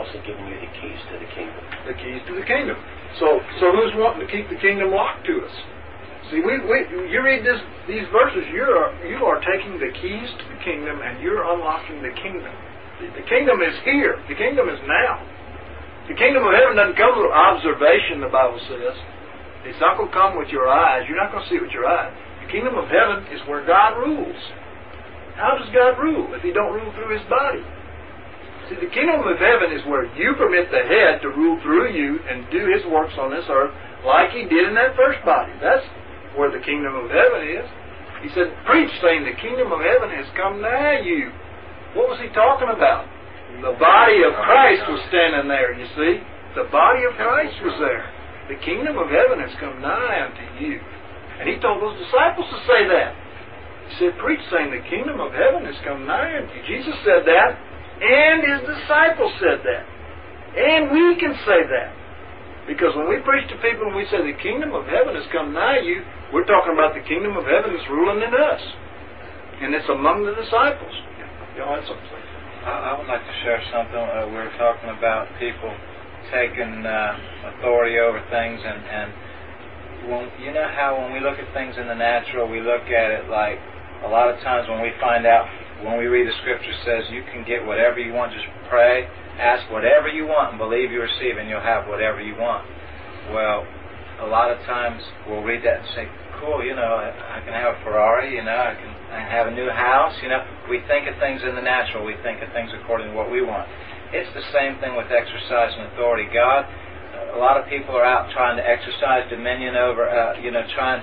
also given you the keys to the kingdom. The keys to the kingdom. So who's wanting to keep the kingdom locked to us? See, you read these verses, you are taking the keys to the kingdom and you're unlocking the kingdom. The kingdom is here. The kingdom is now. The kingdom of heaven doesn't come with observation, the Bible says. It's not going to come with your eyes. You're not going to see it with your eyes. The kingdom of heaven is where God rules. How does God rule if He don't rule through His body? See, the kingdom of heaven is where you permit the head to rule through you and do His works on this earth like He did in that first body. That's where the kingdom of heaven is. He said, preach, saying, the kingdom of heaven has come nigh you. What was He talking about? The body of Christ was standing there, you see. The body of Christ was there. The kingdom of heaven has come nigh unto you. And He told those disciples to say that. He said, preach, saying, the kingdom of heaven has come nigh unto you. Jesus said that, and His disciples said that. And we can say that. Because when we preach to people and we say the kingdom of heaven has come nigh you, we're talking about the kingdom of heaven that's ruling in us. And it's among the disciples. Y'all had something to say? I would like to share something. We were talking about people taking authority over things, and when, you know how when we look at things in the natural, we look at it like a lot of times when we find out, when we read the scripture says you can get whatever you want, just pray, ask whatever you want, and believe you receive, and you'll have whatever you want. Well, a lot of times we'll read that and say, cool, I can have a Ferrari, I can have a new house, We think of things in the natural. We think of things according to what we want. It's the same thing with exercising authority. God, a lot of people are out trying to exercise dominion over, trying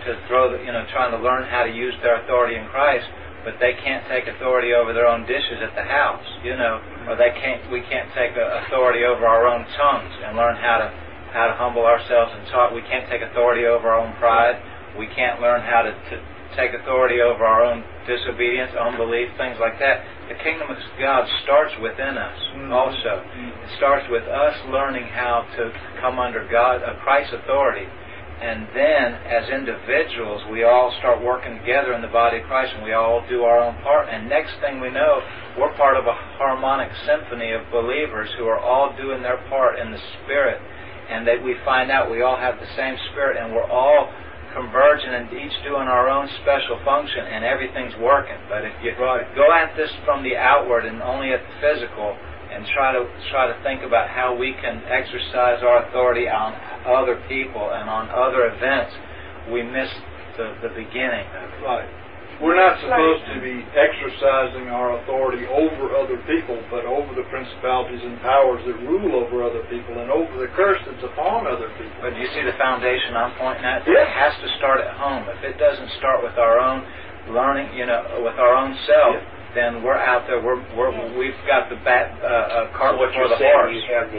to learn how to use their authority in Christ, but they can't take authority over their own dishes at the house, or we can't take authority over our own tongues and learn how to humble ourselves and talk. We can't take authority over our own pride. We can't learn how to take authority over our own disobedience, unbelief, things like that. The kingdom of God starts within us also. It starts with us learning how to come under Christ's authority. And then, as individuals, we all start working together in the body of Christ, and we all do our own part. And next thing we know, we're part of a harmonic symphony of believers who are all doing their part in the Spirit. And that we find out we all have the same Spirit, and we're all converging and each doing our own special function, and everything's working. But if you go at this from the outward and only at the physical, and try to think about how we can exercise our authority on other people and on other events, we miss the beginning. Right. We're not supposed to be exercising our authority over other people, but over the principalities and powers that rule over other people and over the curse that's upon other people. But do you see the foundation I'm pointing at? Yeah. It has to start at home. If it doesn't start with our own learning, with our own self, then we're out there. We've got the cart before the horse.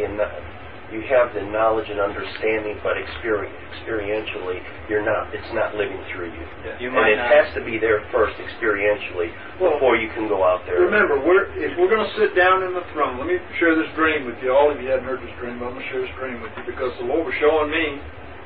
You have the knowledge and understanding, but experientially, it's not living through you. Yeah. It has to be there first, experientially, before you can go out there. Remember, if we're going to sit down in the throne, let me share this dream with you. All of you hadn't heard this dream, but I'm going to share this dream with you because the Lord was showing me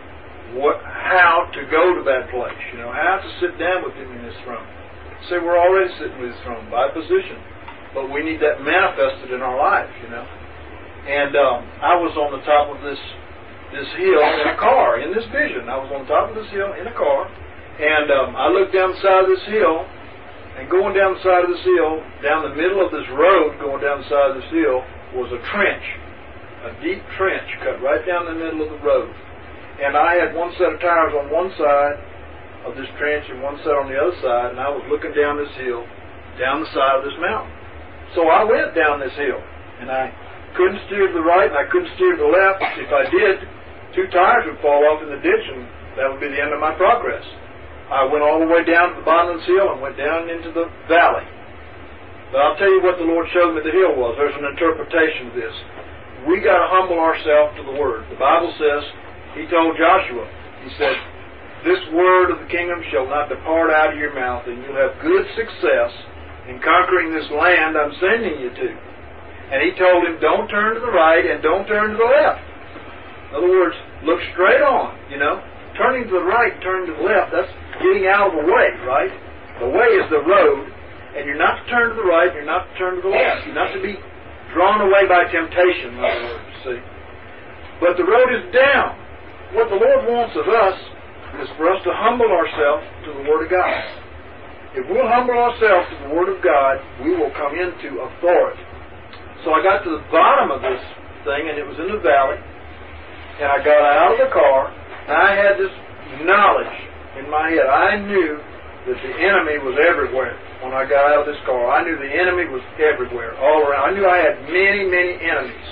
how to go to that place, how to sit down with Him in His throne. Say we're already sitting with His throne by position, but we need that manifested in our life, And I was on the top of this hill in a car, in this vision. I was on top of this hill in a car, and I looked down the side of this hill, and going down the side of this hill, down the middle of this road, going down the side of this hill, was a trench, a deep trench cut right down the middle of the road. And I had one set of tires on one side of this trench and one set on the other side, and I was looking down this hill, down the side of this mountain. So I went down this hill, and I couldn't steer to the right and I couldn't steer to the left. If I did, 2 tires would fall off in the ditch and that would be the end of my progress. I went all the way down to the bottom of this hill and went down into the valley. But I'll tell you what the Lord showed me the hill was. There's an interpretation of this. We got to humble ourselves to the Word. The Bible says, He told Joshua, He said, this word of the kingdom shall not depart out of your mouth, and you'll have good success in conquering this land I'm sending you to. And He told him, don't turn to the right and don't turn to the left. In other words, look straight on, Turning to the right, turning to the left, that's getting out of the way, right? The way is the road, and you're not to turn to the right, you're not to turn to the left. You're not to be drawn away by temptation, in other words, see. But the road is down. What the Lord wants of us is for us to humble ourselves to the Word of God. If we'll humble ourselves to the Word of God, we will come into authority. So I got to the bottom of this thing, and it was in the valley, and I got out of the car, and I had this knowledge in my head. I knew that the enemy was everywhere when I got out of this car. I knew the enemy was everywhere, all around. I knew I had many, many enemies.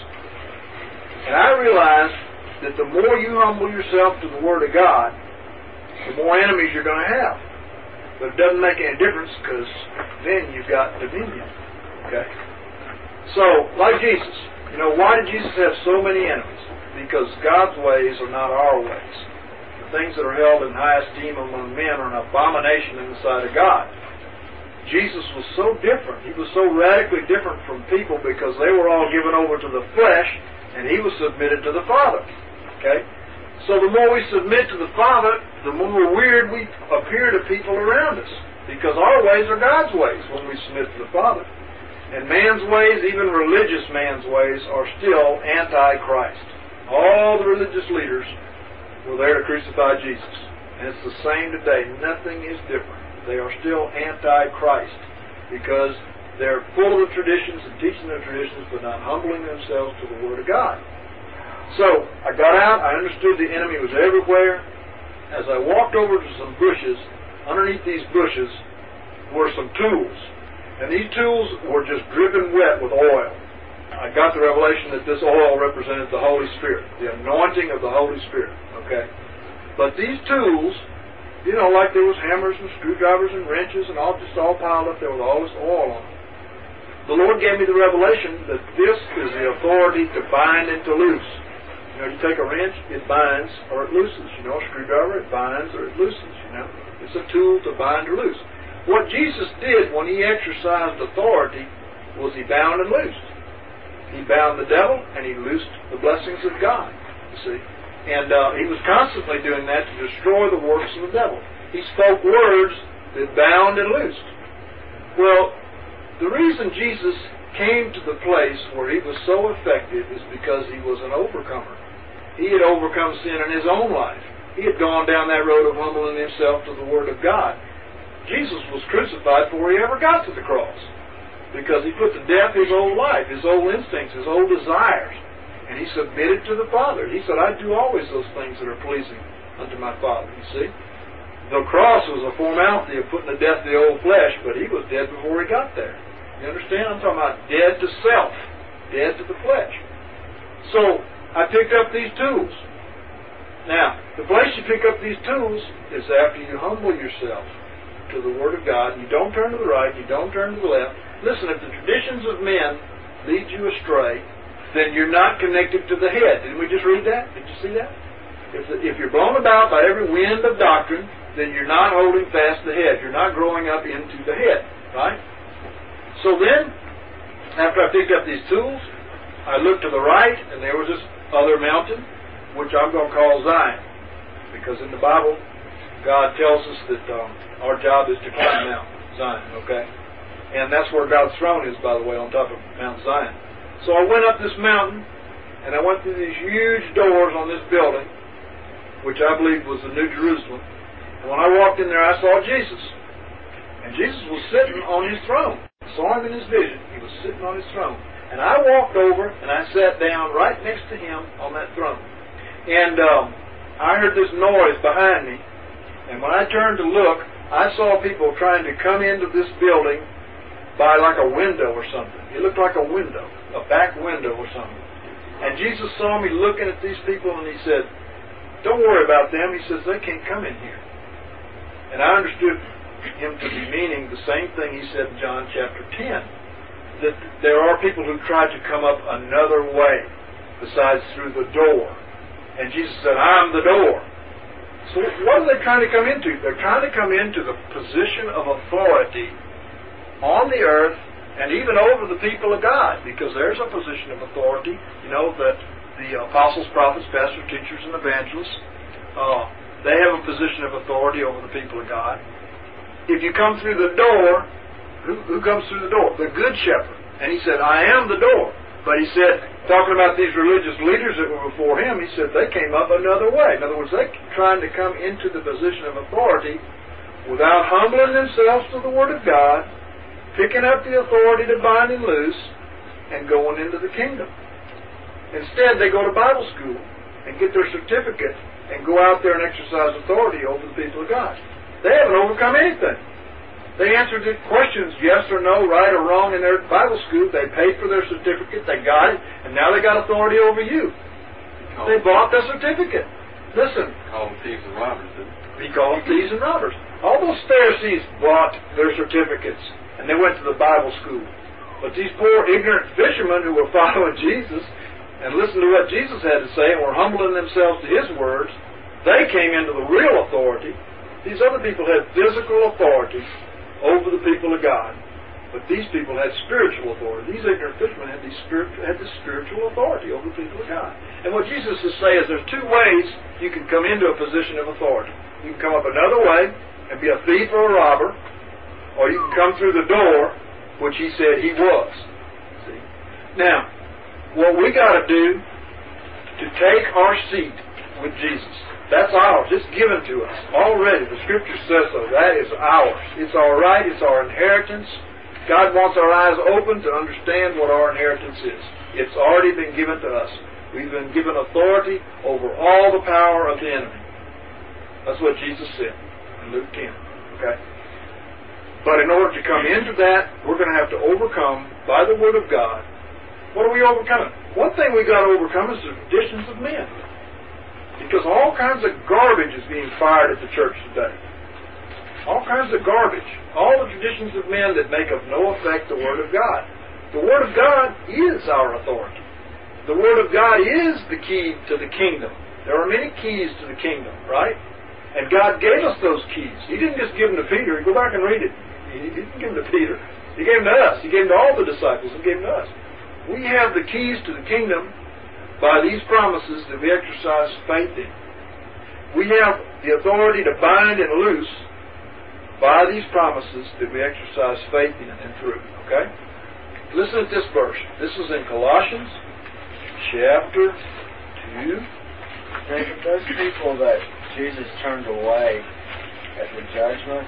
And I realized that the more you humble yourself to the Word of God, the more enemies you're going to have. But it doesn't make any difference, because then you've got dominion. Okay? So, like Jesus, why did Jesus have so many enemies? Because God's ways are not our ways. The things that are held in high esteem among men are an abomination in the sight of God. Jesus was so different. He was so radically different from people because they were all given over to the flesh, and He was submitted to the Father. Okay? So the more we submit to the Father, the more weird we appear to people around us. Because our ways are God's ways when we submit to the Father. And man's ways, even religious man's ways, are still anti-Christ. All the religious leaders were there to crucify Jesus. And it's the same today. Nothing is different. They are still anti-Christ because they're full of the traditions and teaching their traditions, but not humbling themselves to the Word of God. So I got out. I understood the enemy was everywhere. As I walked over to some bushes, underneath these bushes were some tools. And these tools were just dripping wet with oil. I got the revelation that this oil represented the Holy Spirit, the anointing of the Holy Spirit. Okay? But these tools, like there was hammers and screwdrivers and wrenches and all piled up there with all this oil on it. The Lord gave me the revelation that this is the authority to bind and to loose. You take a wrench, it binds or it loosens. A screwdriver, it binds or it loosens. It's a tool to bind or loose. What Jesus did when He exercised authority was He bound and loosed. He bound the devil and He loosed the blessings of God. You see, and He was constantly doing that to destroy the works of the devil. He spoke words that bound and loosed. Well, the reason Jesus came to the place where He was so effective is because He was an overcomer. He had overcome sin in His own life. He had gone down that road of humbling Himself to the Word of God. Jesus was crucified before He ever got to the cross because He put to death His old life, His old instincts, His old desires, and He submitted to the Father. He said, I do always those things that are pleasing unto my Father. You see? The cross was a formality of putting to death the old flesh, but He was dead before He got there. You understand? I'm talking about dead to self, dead to the flesh. So, I picked up these tools. Now, the place you pick up these tools is after you humble yourself to the Word of God. You don't turn to the right, you don't turn to the left. Listen, if the traditions of men lead you astray, then you're not connected to the head. Didn't we just read that? Did you see that? If you're blown about by every wind of doctrine, then you're not holding fast the head. You're not growing up into the head. Right? So then, after I picked up these tools, I looked to the right, and there was this other mountain, which I'm going to call Zion. Because in the Bible, God tells us that our job is to climb Mount Zion, okay? And that's where God's throne is, by the way, on top of Mount Zion. So I went up this mountain, and I went through these huge doors on this building, which I believe was the New Jerusalem. And when I walked in there, I saw Jesus. And Jesus was sitting on His throne. I saw Him in His vision. He was sitting on His throne. And I walked over, and I sat down right next to Him on that throne. And I heard this noise behind me. And when I turned to look, I saw people trying to come into this building by like a window or something. It looked like a window, a back window or something. And Jesus saw me looking at these people, and He said, don't worry about them. He says, they can't come in here. And I understood Him to be meaning the same thing He said in John chapter 10. That there are people who try to come up another way besides through the door. And Jesus said, I'm the door. So what are they trying to come into? They're trying to come into the position of authority on the earth and even over the people of God, because there's a position of authority. That the apostles, prophets, pastors, teachers, and evangelists, they have a position of authority over the people of God. If you come through the door, who comes through the door? The Good Shepherd. And He said, I am the door. But he said, talking about these religious leaders that were before him, he said they came up another way. In other words, they trying to come into the position of authority without humbling themselves to the Word of God, picking up the authority to bind and loose, and going into the kingdom. Instead, they go to Bible school and get their certificate and go out there and exercise authority over the people of God. They haven't overcome anything. They answered the questions yes or no, right or wrong in their Bible school. They paid for their certificate, they got it, and now they got authority over you. They bought the certificate. Listen. Called them thieves and robbers, didn't he? He called them thieves and robbers. All those Pharisees bought their certificates, and they went to the Bible school. But these poor ignorant fishermen who were following Jesus and listened to what Jesus had to say and were humbling themselves to His words, they came into the real authority. These other people had physical authority over the people of God, but these people had spiritual authority. These ignorant fishermen had this spiritual authority over the people of God. And what Jesus is saying is there's two ways you can come into a position of authority. You can come up another way and be a thief or a robber, or you can come through the door, which He said He was. See? Now, what we got to do to take our seat with Jesus, that's ours. It's given to us already. The Scripture says so. That is ours. It's our right. It's our inheritance. God wants our eyes open to understand what our inheritance is. It's already been given to us. We've been given authority over all the power of the enemy. That's what Jesus said in Luke 10. Okay? But in order to come into that, we're going to have to overcome by the Word of God. What are we overcoming? One thing we've got to overcome is the traditions of men. Because all kinds of garbage is being fired at the church today. All kinds of garbage. All the traditions of men that make of no effect the Word of God. The Word of God is our authority. The Word of God is the key to the kingdom. There are many keys to the kingdom, right? And God gave us those keys. He didn't just give them to Peter. Go back and read it. He didn't give them to Peter. He gave them to us. He gave them to all the disciples. He gave them to us. We have the keys to the kingdom by these promises that we exercise faith in. We have the authority to bind and loose by these promises that we exercise faith in and through. Okay? Listen at this verse. This is in Colossians chapter 2. David, those people that Jesus turned away at the judgment,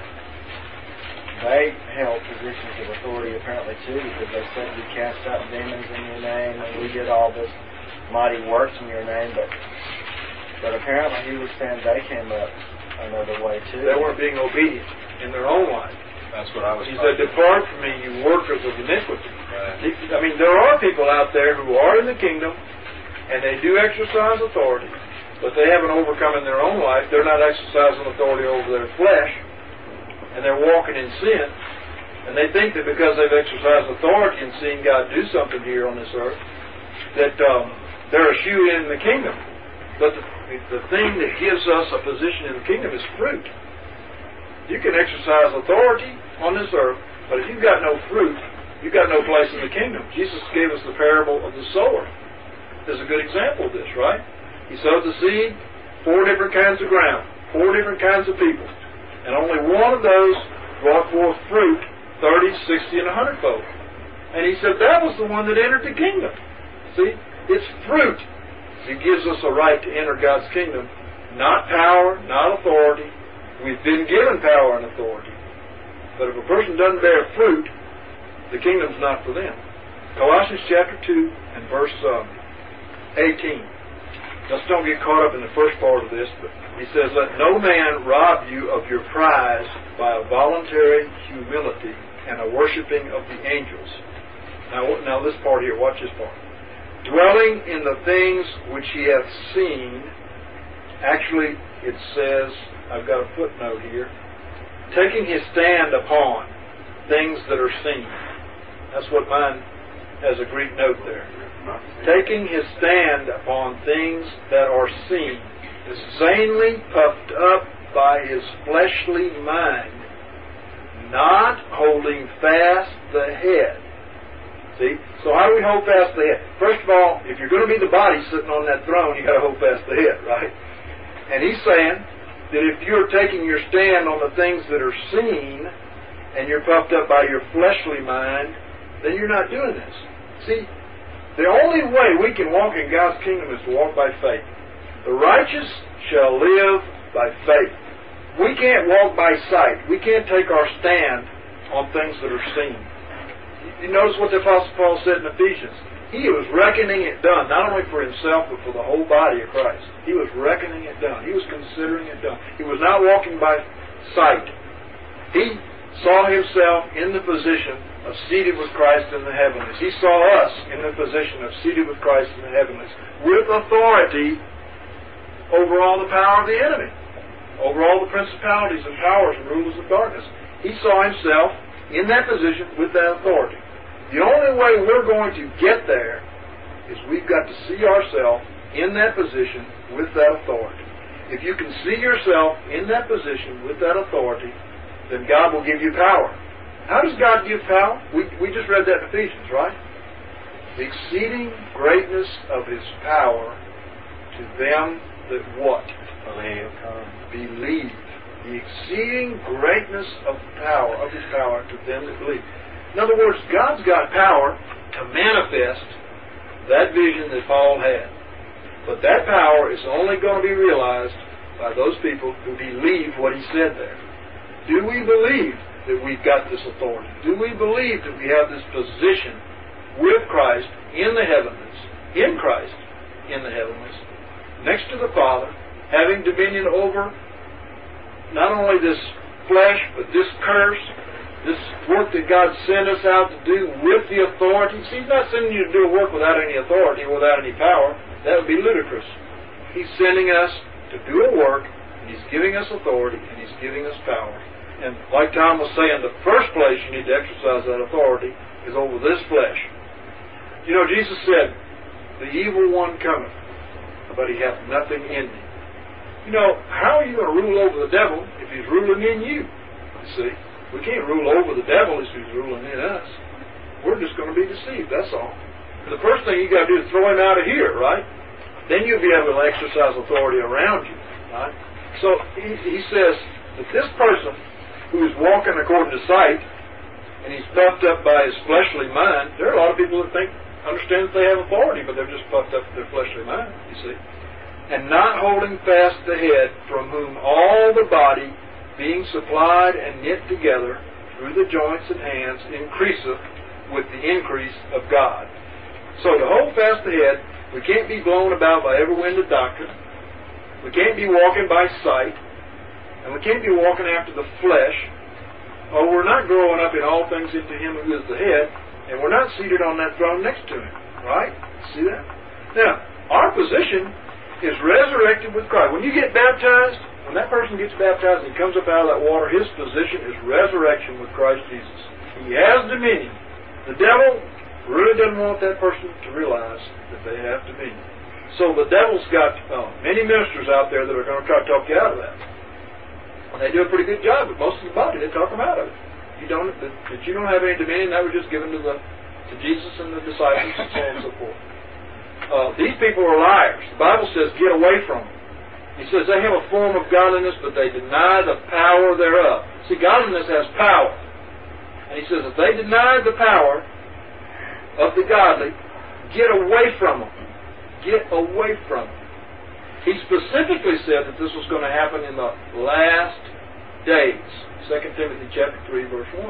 they held positions of authority apparently too, because they said we cast out demons in your name and we did all this mighty works in your name, but apparently He was saying they came up another way too. They weren't being obedient in their own life. That's what I was. He said, "Depart from me, you workers of iniquity." Right. I mean, there are people out there who are in the kingdom, and they do exercise authority, but they haven't overcome in their own life. They're not exercising authority over their flesh, and they're walking in sin. And they think that because they've exercised authority and seen God do something here on this earth, that they're a shoe in the kingdom. But the thing that gives us a position in the kingdom is fruit. You can exercise authority on this earth, but if you've got no fruit, you've got no place in the kingdom. Jesus gave us the parable of the sower. There's a good example of this, right? He sowed the seed, 4 different kinds of ground, 4 different kinds of people. And only one of those brought forth fruit, 30, 60, and 100-fold. And he said that was the one that entered the kingdom. See? It's fruit that gives us a right to enter God's kingdom. Not power, not authority. We've been given power and authority. But if a person doesn't bear fruit, the kingdom's not for them. Colossians chapter 2 and verse 18. Just don't get caught up in the first part of this, but he says, "Let no man rob you of your prize by a voluntary humility and a worshiping of the angels." Now this part here, watch this part. "Dwelling in the things which he hath seen." Actually, it says, I've got a footnote here, taking his stand upon things that are seen. That's what mine has a Greek note there. Taking his stand upon things that are seen, is vainly puffed up by his fleshly mind, not holding fast the head. See? So how do we hold fast the head? First of all, if you're going to be the body sitting on that throne, you've got to hold fast the head, right? And he's saying that if you're taking your stand on the things that are seen, and you're puffed up by your fleshly mind, then you're not doing this. See, The only way we can walk in God's kingdom is to walk by faith. The righteous shall live by faith. We can't walk by sight. We can't take our stand on things that are seen. You notice what the Apostle Paul said in Ephesians. He was reckoning it done, not only for himself, but for the whole body of Christ. He was reckoning it done. He was considering it done. He was not walking by sight. He saw himself in the position of seated with Christ in the heavenlies. He saw us in the position of seated with Christ in the heavenlies, with authority over all the power of the enemy, over all the principalities and powers and rulers of darkness. He saw himself in that position with that authority. The only way we're going to get there is we've got to see ourselves in that position with that authority. If you can see yourself in that position with that authority, then God will give you power. How does God give power? We just read that in Ephesians, right? The exceeding greatness of His power to them that what? Believe. The exceeding greatness of power, of His power to them that believe. In other words, God's got power to manifest that vision that Paul had. But that power is only going to be realized by those people who believe what he said there. Do we believe that we've got this authority? Do we believe that we have this position with Christ in the heavenlies, in Christ in the heavenlies, next to the Father, having dominion over not only this flesh, but this curse, this work that God sent us out to do with the authority? See, He's not sending you to do a work without any authority, without any power. That would be ludicrous. He's sending us to do a work, and He's giving us authority, and He's giving us power. And like Tom was saying, the first place you need to exercise that authority is over this flesh. You know, Jesus said, the evil one cometh, but he hath nothing in me. You know, how are you going to rule over the devil if he's ruling in you? You see? We can't rule over the devil if he's ruling in us. We're just going to be deceived, that's all. The first thing you got to do is throw him out of here, right? Then you'll be able to exercise authority around you, right? So he says that this person who is walking according to sight, and he's puffed up by his fleshly mind, there are a lot of people that understand that they have authority, but they're just puffed up with their fleshly mind, you see. And not holding fast the head, from whom all the body, being supplied and knit together through the joints and hands, increaseth with the increase of God. So to hold fast the head, we can't be blown about by every wind of doctrine. We can't be walking by sight. And we can't be walking after the flesh. Or we're not growing up in all things into Him who is the head, and we're not seated on that throne next to Him. Right? See that? Now, our position is resurrected with Christ. When you get baptized, when that person gets baptized and he comes up out of that water, his position is resurrection with Christ Jesus. He has dominion. The devil really doesn't want that person to realize that they have dominion. So the devil's got many ministers out there that are going to try to talk you out of that. And they do a pretty good job, but most of the body, they talk them out of it. You don't have any dominion, that was just given to Jesus and the disciples and so on and so forth. These people are liars. The Bible says, get away from them. He says they have a form of godliness, but they deny the power thereof. See, godliness has power. And he says if they deny the power of the godly, get away from them. Get away from them. He specifically said that this was going to happen in the last days. 2 Timothy chapter 3, verse 1.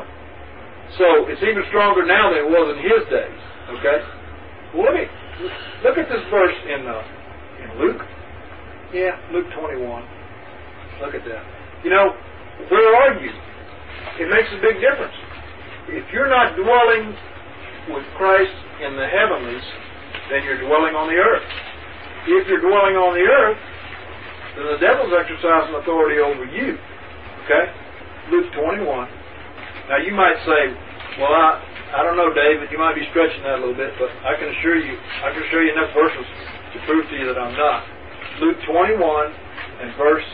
So it's even stronger now than it was in his days. Okay? Well, look at this verse in Luke. Yeah, Luke 21. Look at that. You know, where are you? It makes a big difference. If you're not dwelling with Christ in the heavenlies, then you're dwelling on the earth. If you're dwelling on the earth, then the devil's exercising authority over you. Okay? Luke 21. Now you might say, well, I don't know, David, you might be stretching that a little bit, but I can show you enough verses to prove to you that I'm not. Luke 21 and verse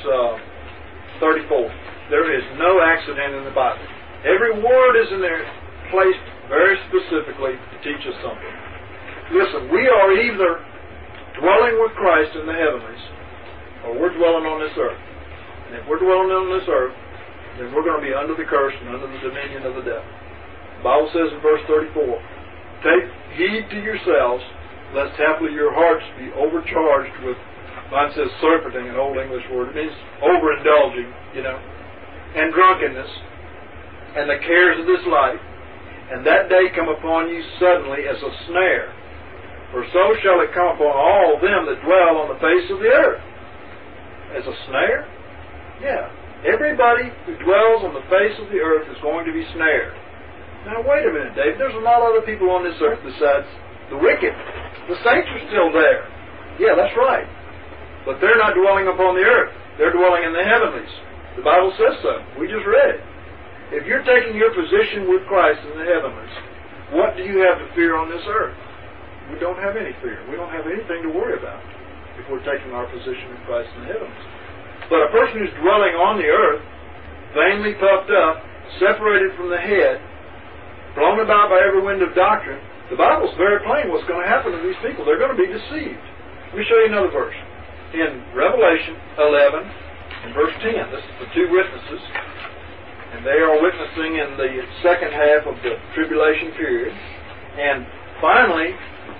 34. There is no accident in the Bible. Every word is in there placed very specifically to teach us something. Listen, we are either dwelling with Christ in the heavenlies, or we're dwelling on this earth. And if we're dwelling on this earth, then we're going to be under the curse and under the dominion of the devil. The Bible says in verse 34, take heed to yourselves lest haply your hearts be overcharged with, mine says surfeiting, an old English word. It means overindulging, and drunkenness, and the cares of this life, and that day come upon you suddenly as a snare. For so shall it come upon all them that dwell on the face of the earth. As a snare? Yeah. Everybody who dwells on the face of the earth is going to be snared. Now wait a minute, Dave. There's a lot of other people on this earth besides the wicked. The saints are still there. Yeah, that's right. But they're not dwelling upon the earth. They're dwelling in the heavenlies. The Bible says so. We just read it. If you're taking your position with Christ in the heavenlies, what do you have to fear on this earth? We don't have any fear. We don't have anything to worry about if we're taking our position in Christ in the heavens. But a person who's dwelling on the earth, vainly puffed up, separated from the head, blown about by every wind of doctrine, the Bible's very plain what's going to happen to these people. They're going to be deceived. Let me show you another verse. In Revelation 11, in verse 10, this is the two witnesses, and they are witnessing in the second half of the tribulation period. And finally,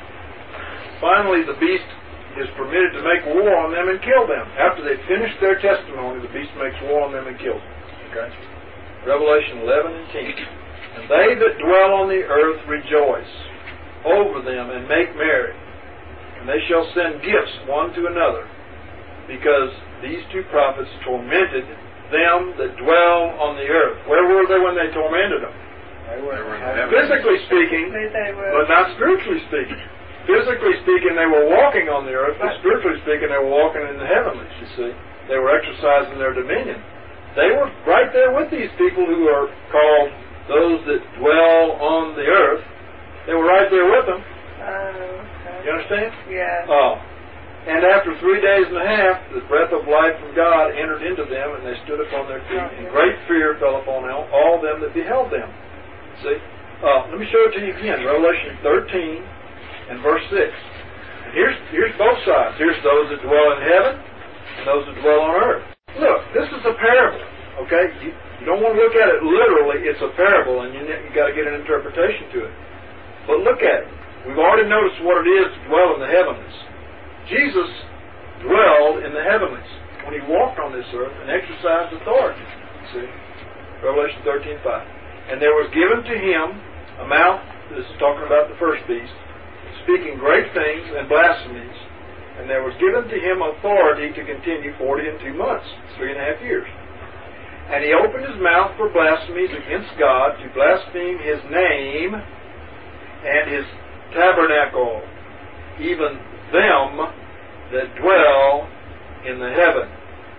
the beast is permitted to make war on them and kill them. After they've finished their testimony, the beast makes war on them and kills them. Okay? Revelation 11 and 10. And they that dwell on the earth rejoice over them and make merry. And they shall send gifts one to another, because these two prophets tormented them that dwell on the earth. Where were they when they tormented them? They were physically speaking, but not spiritually speaking. Physically speaking, they were walking on the earth, but spiritually speaking, they were walking in the heavenlies, you see. They were exercising their dominion. They were right there with these people who are called those that dwell on the earth. They were right there with them. Okay. You understand? Yeah. And after 3 days and a half, the breath of life from God entered into them, and they stood upon their feet, and great fear fell upon all them that beheld them. See? Let me show it to you again. Revelation 13 and verse 6. And here's both sides. Here's those that dwell in heaven and those that dwell on earth. Look, this is a parable. Okay? You don't want to look at it literally. It's a parable, and you got to get an interpretation to it. But look at it. We've already noticed what it is to dwell in the heavenlies. Jesus dwelled in the heavenlies when he walked on this earth and exercised authority. See? Revelation 13:5. And there was given to him a mouth, this is talking about the first beast, speaking great things and blasphemies, and there was given to him authority to continue 42 months, 3.5 years. And he opened his mouth for blasphemies against God, to blaspheme his name and his tabernacle, even them that dwell in the heaven.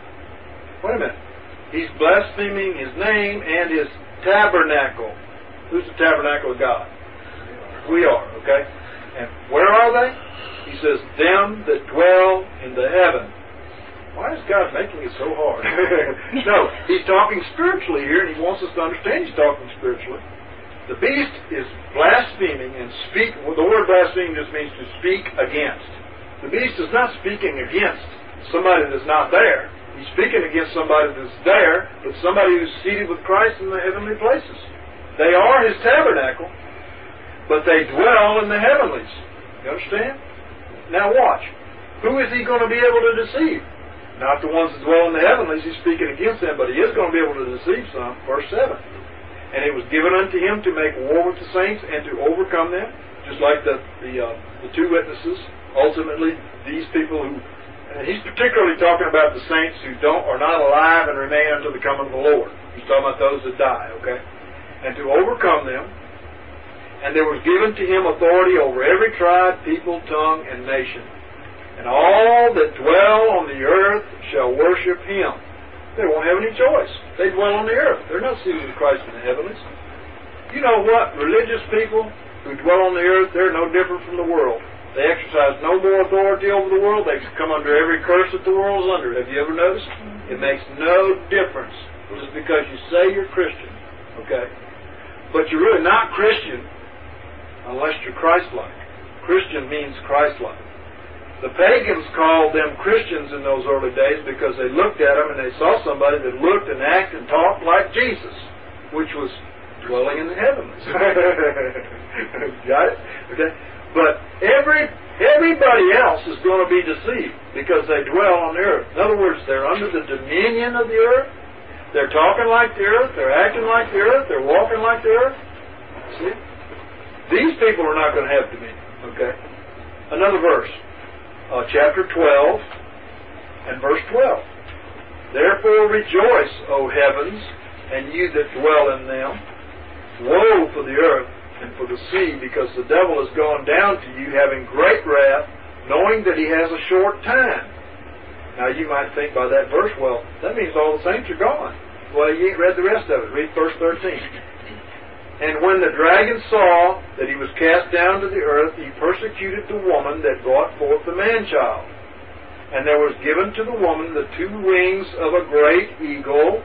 Wait a minute. He's blaspheming his name and his tabernacle. Who's the tabernacle of God? We are, okay? And where are they? He says, them that dwell in the heaven. Why is God making it so hard? No, he's talking spiritually here, and he wants us to understand he's talking spiritually. The beast is blaspheming and speaking. Well, the word blaspheming just means to speak against. The beast is not speaking against somebody that's not there. He's speaking against somebody that's there, but somebody who's seated with Christ in the heavenly places. They are his tabernacle, but they dwell in the heavenlies. You understand? Now watch. Who is he going to be able to deceive? Not the ones that dwell in the heavenlies. He's speaking against them, but he is going to be able to deceive some. Verse 7. And it was given unto him to make war with the saints and to overcome them, just like the two witnesses. Ultimately, these people who, and he's particularly talking about the saints who are not alive and remain until the coming of the Lord. He's talking about those that die, okay? And to overcome them. And there was given to him authority over every tribe, people, tongue, and nation. And all that dwell on the earth shall worship him. They won't have any choice. They dwell on the earth. They're not seated with Christ in the heavenlies. You know what? Religious people who dwell on the earth, they're no different from the world. They exercise no more authority over the world. They come under every curse that the world is under. Have you ever noticed? It makes no difference just because you say you're Christian. Okay? But you're really not Christian unless you're Christ-like. Christian means Christ-like. The pagans called them Christians in those early days because they looked at them and they saw somebody that looked and acted and talked like Jesus, which was dwelling in the heavens. Got it? Okay. But everybody else is going to be deceived because they dwell on the earth. In other words, they're under the dominion of the earth. They're talking like the earth. They're acting like the earth. They're walking like the earth. See? These people are not going to have dominion. Okay? Another verse. Chapter 12 and verse 12. Therefore rejoice, O heavens, and you that dwell in them. Woe for the earth and for the sea, because the devil has gone down to you, having great wrath, knowing that he has a short time. Now you might think by that verse, well, that means all the saints are gone. Well, you ain't read the rest of it. Read verse 13. And when the dragon saw that he was cast down to the earth, he persecuted the woman that brought forth the man-child. And there was given to the woman the 2 wings of a great eagle,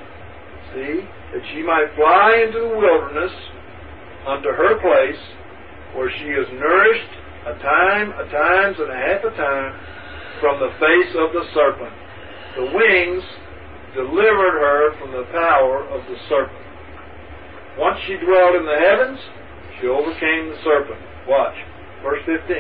see, that she might fly into the wilderness unto her place, where she is nourished a times and a half a time from the face of the serpent. The wings delivered her from the power of the serpent. Once she dwelled in the heavens, she overcame the serpent. Watch, verse 15.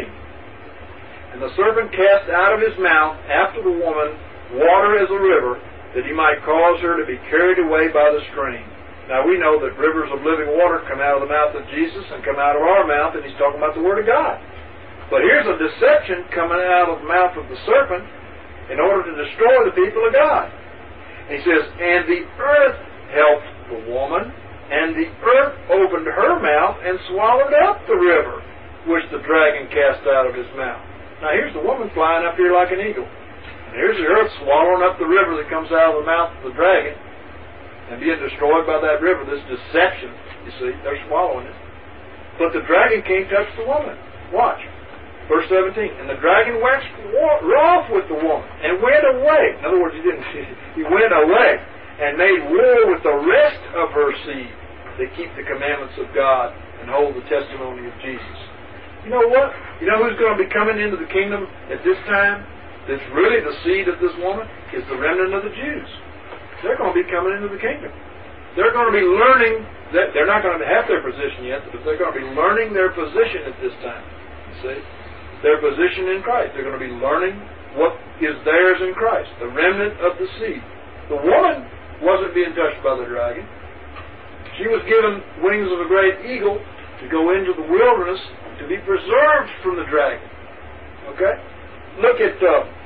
And the serpent cast out of his mouth after the woman water as a river, that he might cause her to be carried away by the stream. Now we know that rivers of living water come out of the mouth of Jesus and come out of our mouth, and he's talking about the Word of God. But here's a deception coming out of the mouth of the serpent in order to destroy the people of God. He says, and the earth helped the woman, and the earth opened her mouth and swallowed up the river which the dragon cast out of his mouth. Now here's the woman flying up here like an eagle. And here's the earth swallowing up the river that comes out of the mouth of the dragon and being destroyed by that river, this deception. You see, they're swallowing it. But the dragon can't touch the woman. Watch. Verse 17. And the dragon waxed wroth with the woman and went away. In other words, he went away and made war with the rest of her seed that keep the commandments of God and hold the testimony of Jesus. You know what? You know who's going to be coming into the kingdom at this time? That's really the seed of this woman is the remnant of the Jews. They're going to be coming into the kingdom. They're going to be learning that they're not going to have their position yet, but they're going to be learning their position at this time. You see? Their position in Christ. They're going to be learning what is theirs in Christ. The remnant of the seed. The woman wasn't being touched by the dragon. She was given wings of a great eagle to go into the wilderness to be preserved from the dragon. Okay? Look at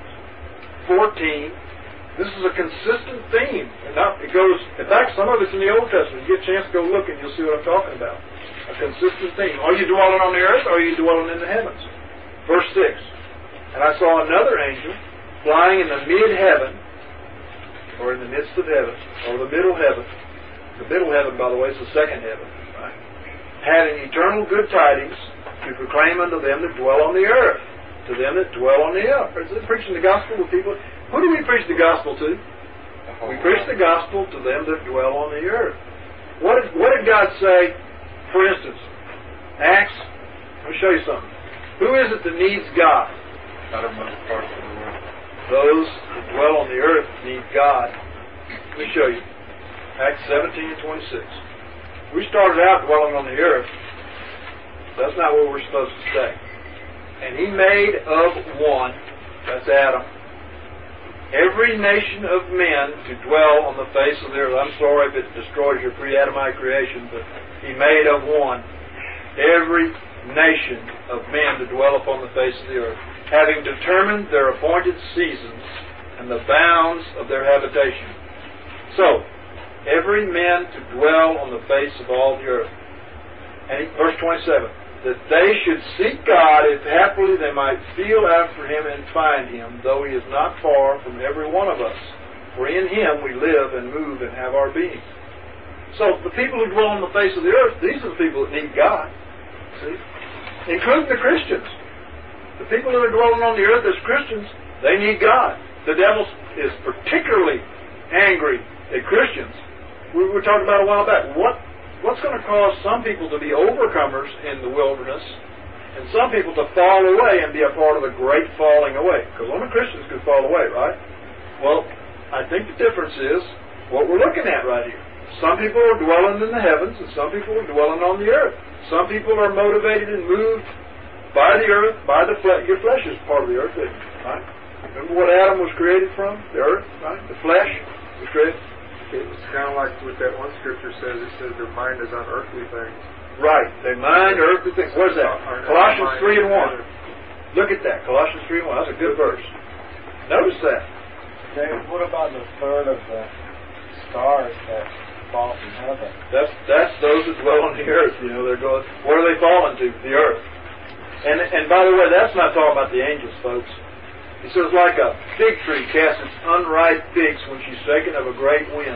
14. This is a consistent theme. And it goes, in fact, some of it's in the Old Testament. You get a chance to go look and you'll see what I'm talking about. A consistent theme. Are you dwelling on the earth or are you dwelling in the heavens? Verse 6. And I saw another angel flying in the mid-heaven, or in the midst of heaven, or the middle heaven. The middle heaven, by the way, is the second heaven. Right? Having eternal good tidings to proclaim unto them that dwell on the earth. To them that dwell on the earth. Preaching the gospel to people. Who do we preach the gospel to? We preach the gospel to them that dwell on the earth. What did God say? For instance, Acts, let me show you something. Who is it that needs God? Uttermost parts of the world. Those that dwell on the earth need God. Let me show you. Acts 17 and 26. We started out dwelling on the earth. That's not where we're supposed to stay. And he made of one, that's Adam, every nation of men to dwell on the face of the earth. I'm sorry if it destroys your pre-Adamite creation, but he made of one every nation of men to dwell upon the face of the earth, having determined their appointed seasons and the bounds of their habitation. So, every man to dwell on the face of all the earth. And verse 27, that they should seek God, if haply they might feel after Him and find Him, though He is not far from every one of us. For in Him we live and move and have our being. So, the people who dwell on the face of the earth, these are the people that need God. See? Including the Christians. The people that are dwelling on the earth as Christians, they need God. The devil is particularly angry at Christians. We were talking about a while back. What's going to cause some people to be overcomers in the wilderness and some people to fall away and be a part of the great falling away? Because only Christians could fall away, right? Well, I think the difference is what we're looking at right here. Some people are dwelling in the heavens and some people are dwelling on the earth. Some people are motivated and moved by the earth, by the flesh. Your flesh is part of the earth, isn't it? Right? Remember what Adam was created from? The earth, right? The flesh was created. It's kind of like what that one scripture says. It says their mind is on earthly things. Right. They mind earthly things. What is that? Colossians 3 and 1. Look at that. Colossians 3 and 1. That's a good verse. Notice that. Dave, what about the third of the stars that fall from heaven? That's those that dwell on the earth. You know, they're going. Where are they falling to? The earth. And by the way, that's not talking about the angels, folks. He says, like a fig tree casts its unripe figs when she's shaken of a great wind.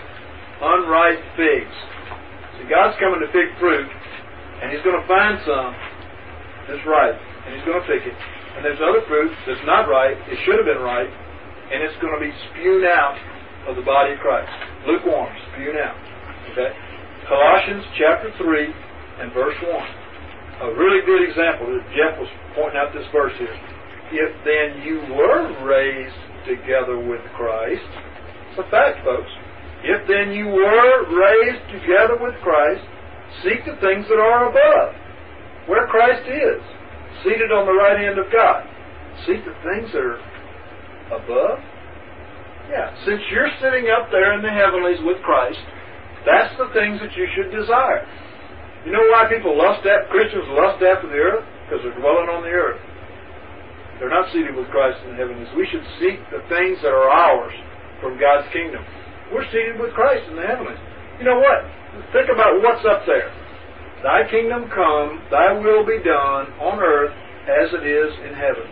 Unripe figs. See, God's coming to pick fruit, and He's going to find some that's ripe, and He's going to pick it. And there's other fruit that's not ripe. It should have been ripe, and it's going to be spewed out of the body of Christ. Lukewarm, spewed out. Okay? Colossians chapter 3 and verse 1. A really good example. Jeff was pointing out this verse here. If then you were raised together with Christ, it's a fact, folks. If then you were raised together with Christ, seek the things that are above, where Christ is, seated on the right hand of God. Seek the things that are above? Yeah, since you're sitting up there in the heavenlies with Christ, that's the things that you should desire. You know why Christians lust after the earth? Because they're dwelling on the earth. They're not seated with Christ in the heavenlies. We should seek the things that are ours from God's kingdom. We're seated with Christ in the heavenlies. You know what? Think about what's up there. Thy kingdom come, thy will be done on earth as it is in heaven.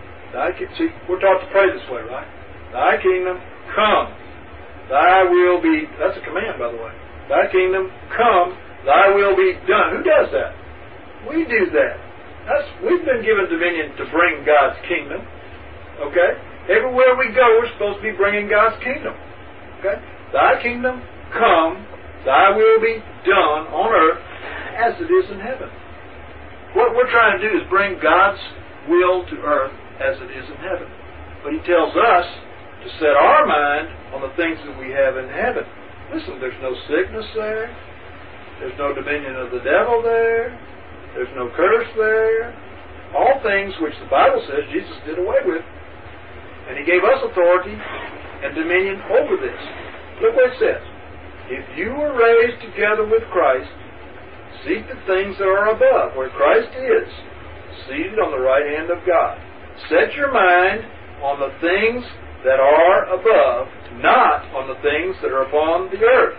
See, we're taught to pray this way, right? Thy kingdom come, thy will be, that's a command, by the way. Thy kingdom come, thy will be done. Who does that? We do that. We've been given dominion to bring God's kingdom. Okay? Everywhere we go, we're supposed to be bringing God's kingdom. Okay? Thy kingdom come, thy will be done on earth as it is in heaven. What we're trying to do is bring God's will to earth as it is in heaven. But He tells us to set our mind on the things that we have in heaven. Listen, there's no sickness there. There's no dominion of the devil there. There's no curse there. All things which the Bible says Jesus did away with. And He gave us authority and dominion over this. Look what it says. If you were raised together with Christ, seek the things that are above, where Christ is, seated on the right hand of God. Set your mind on the things that are above, not on the things that are upon the earth.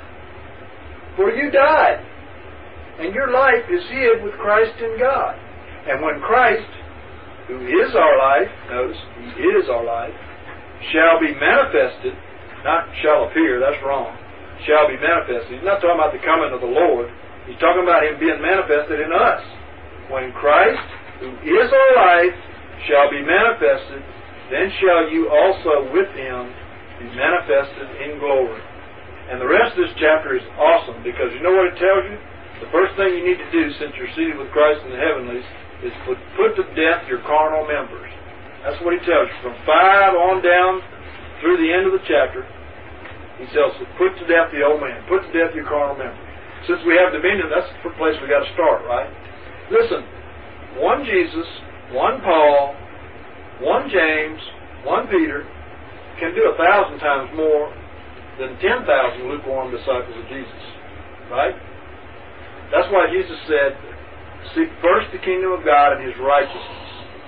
For you died, and your life is hid with Christ in God. And when Christ, who is our life, notice, He is our life, shall be manifested, not shall appear, that's wrong, shall be manifested. He's not talking about the coming of the Lord. He's talking about Him being manifested in us. When Christ, who is our life, shall be manifested, then shall you also with Him be manifested in glory. And the rest of this chapter is awesome, because you know what it tells you? The first thing you need to do, since you're seated with Christ in the heavenlies, is put to death your carnal members. That's what He tells you. From 5 on down through the end of the chapter, He tells us, put to death the old man. Put to death your carnal members. Since we have dominion, that's the place we got to start, right? Listen, one Jesus, one Paul, one James, one Peter can do 1,000 times more than 10,000 lukewarm disciples of Jesus. Right? That's why Jesus said, seek first the kingdom of God and His righteousness,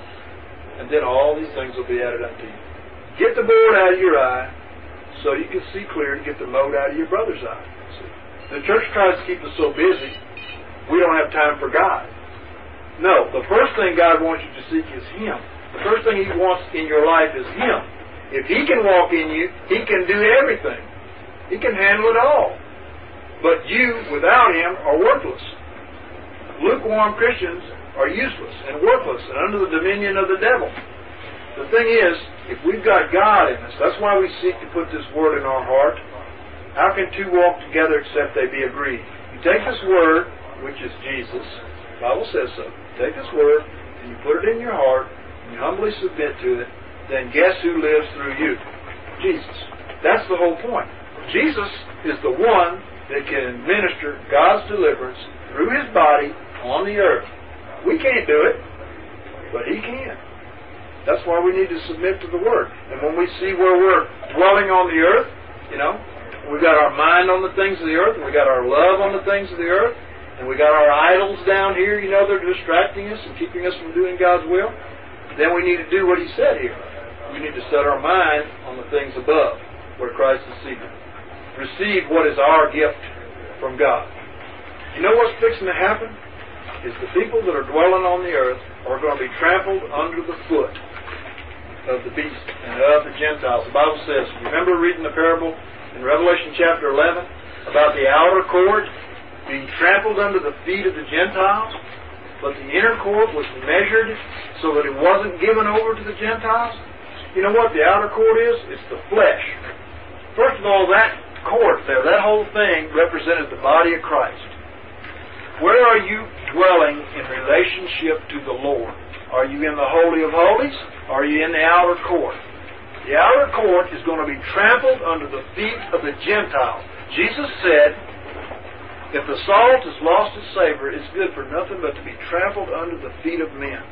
and then all these things will be added unto you. Get the board out of your eye so you can see clear to get the mote out of your brother's eye. See? The church tries to keep us so busy, we don't have time for God. No, the first thing God wants you to seek is Him. The first thing He wants in your life is Him. If He can walk in you, He can do everything. He can handle it all. But you, without Him, are worthless. Lukewarm Christians are useless and worthless and under the dominion of the devil. The thing is, if we've got God in us, that's why we seek to put this Word in our heart. How can two walk together except they be agreed? You take this Word, which is Jesus, the Bible says so. You take this Word and you put it in your heart and you humbly submit to it, then guess who lives through you? Jesus. That's the whole point. Jesus is the one that can administer God's deliverance through His body on the earth. We can't do it. but He can. That's why we need to submit to the Word. And when we see where we're dwelling on the earth, we've got our mind on the things of the earth, and we got our love on the things of the earth, and we got our idols down here, they're distracting us and keeping us from doing God's will, then we need to do what He said here. We need to set our mind on the things above, where Christ is seated. Receive what is our gift from God. You know what's fixing to happen? Is the people that are dwelling on the earth are going to be trampled under the foot of the beast and of the Gentiles. The Bible says, remember reading the parable in Revelation chapter 11 about the outer court being trampled under the feet of the Gentiles, but the inner court was measured so that it wasn't given over to the Gentiles? You know what the outer court is? It's the flesh. First of all, that court there, that whole thing represented the body of Christ. Where are you dwelling in relationship to the Lord? Are you in the Holy of Holies? Or are you in the outer court? The outer court is going to be trampled under the feet of the Gentiles. Jesus said, if the salt has lost its savor, it's good for nothing but to be trampled under the feet of men.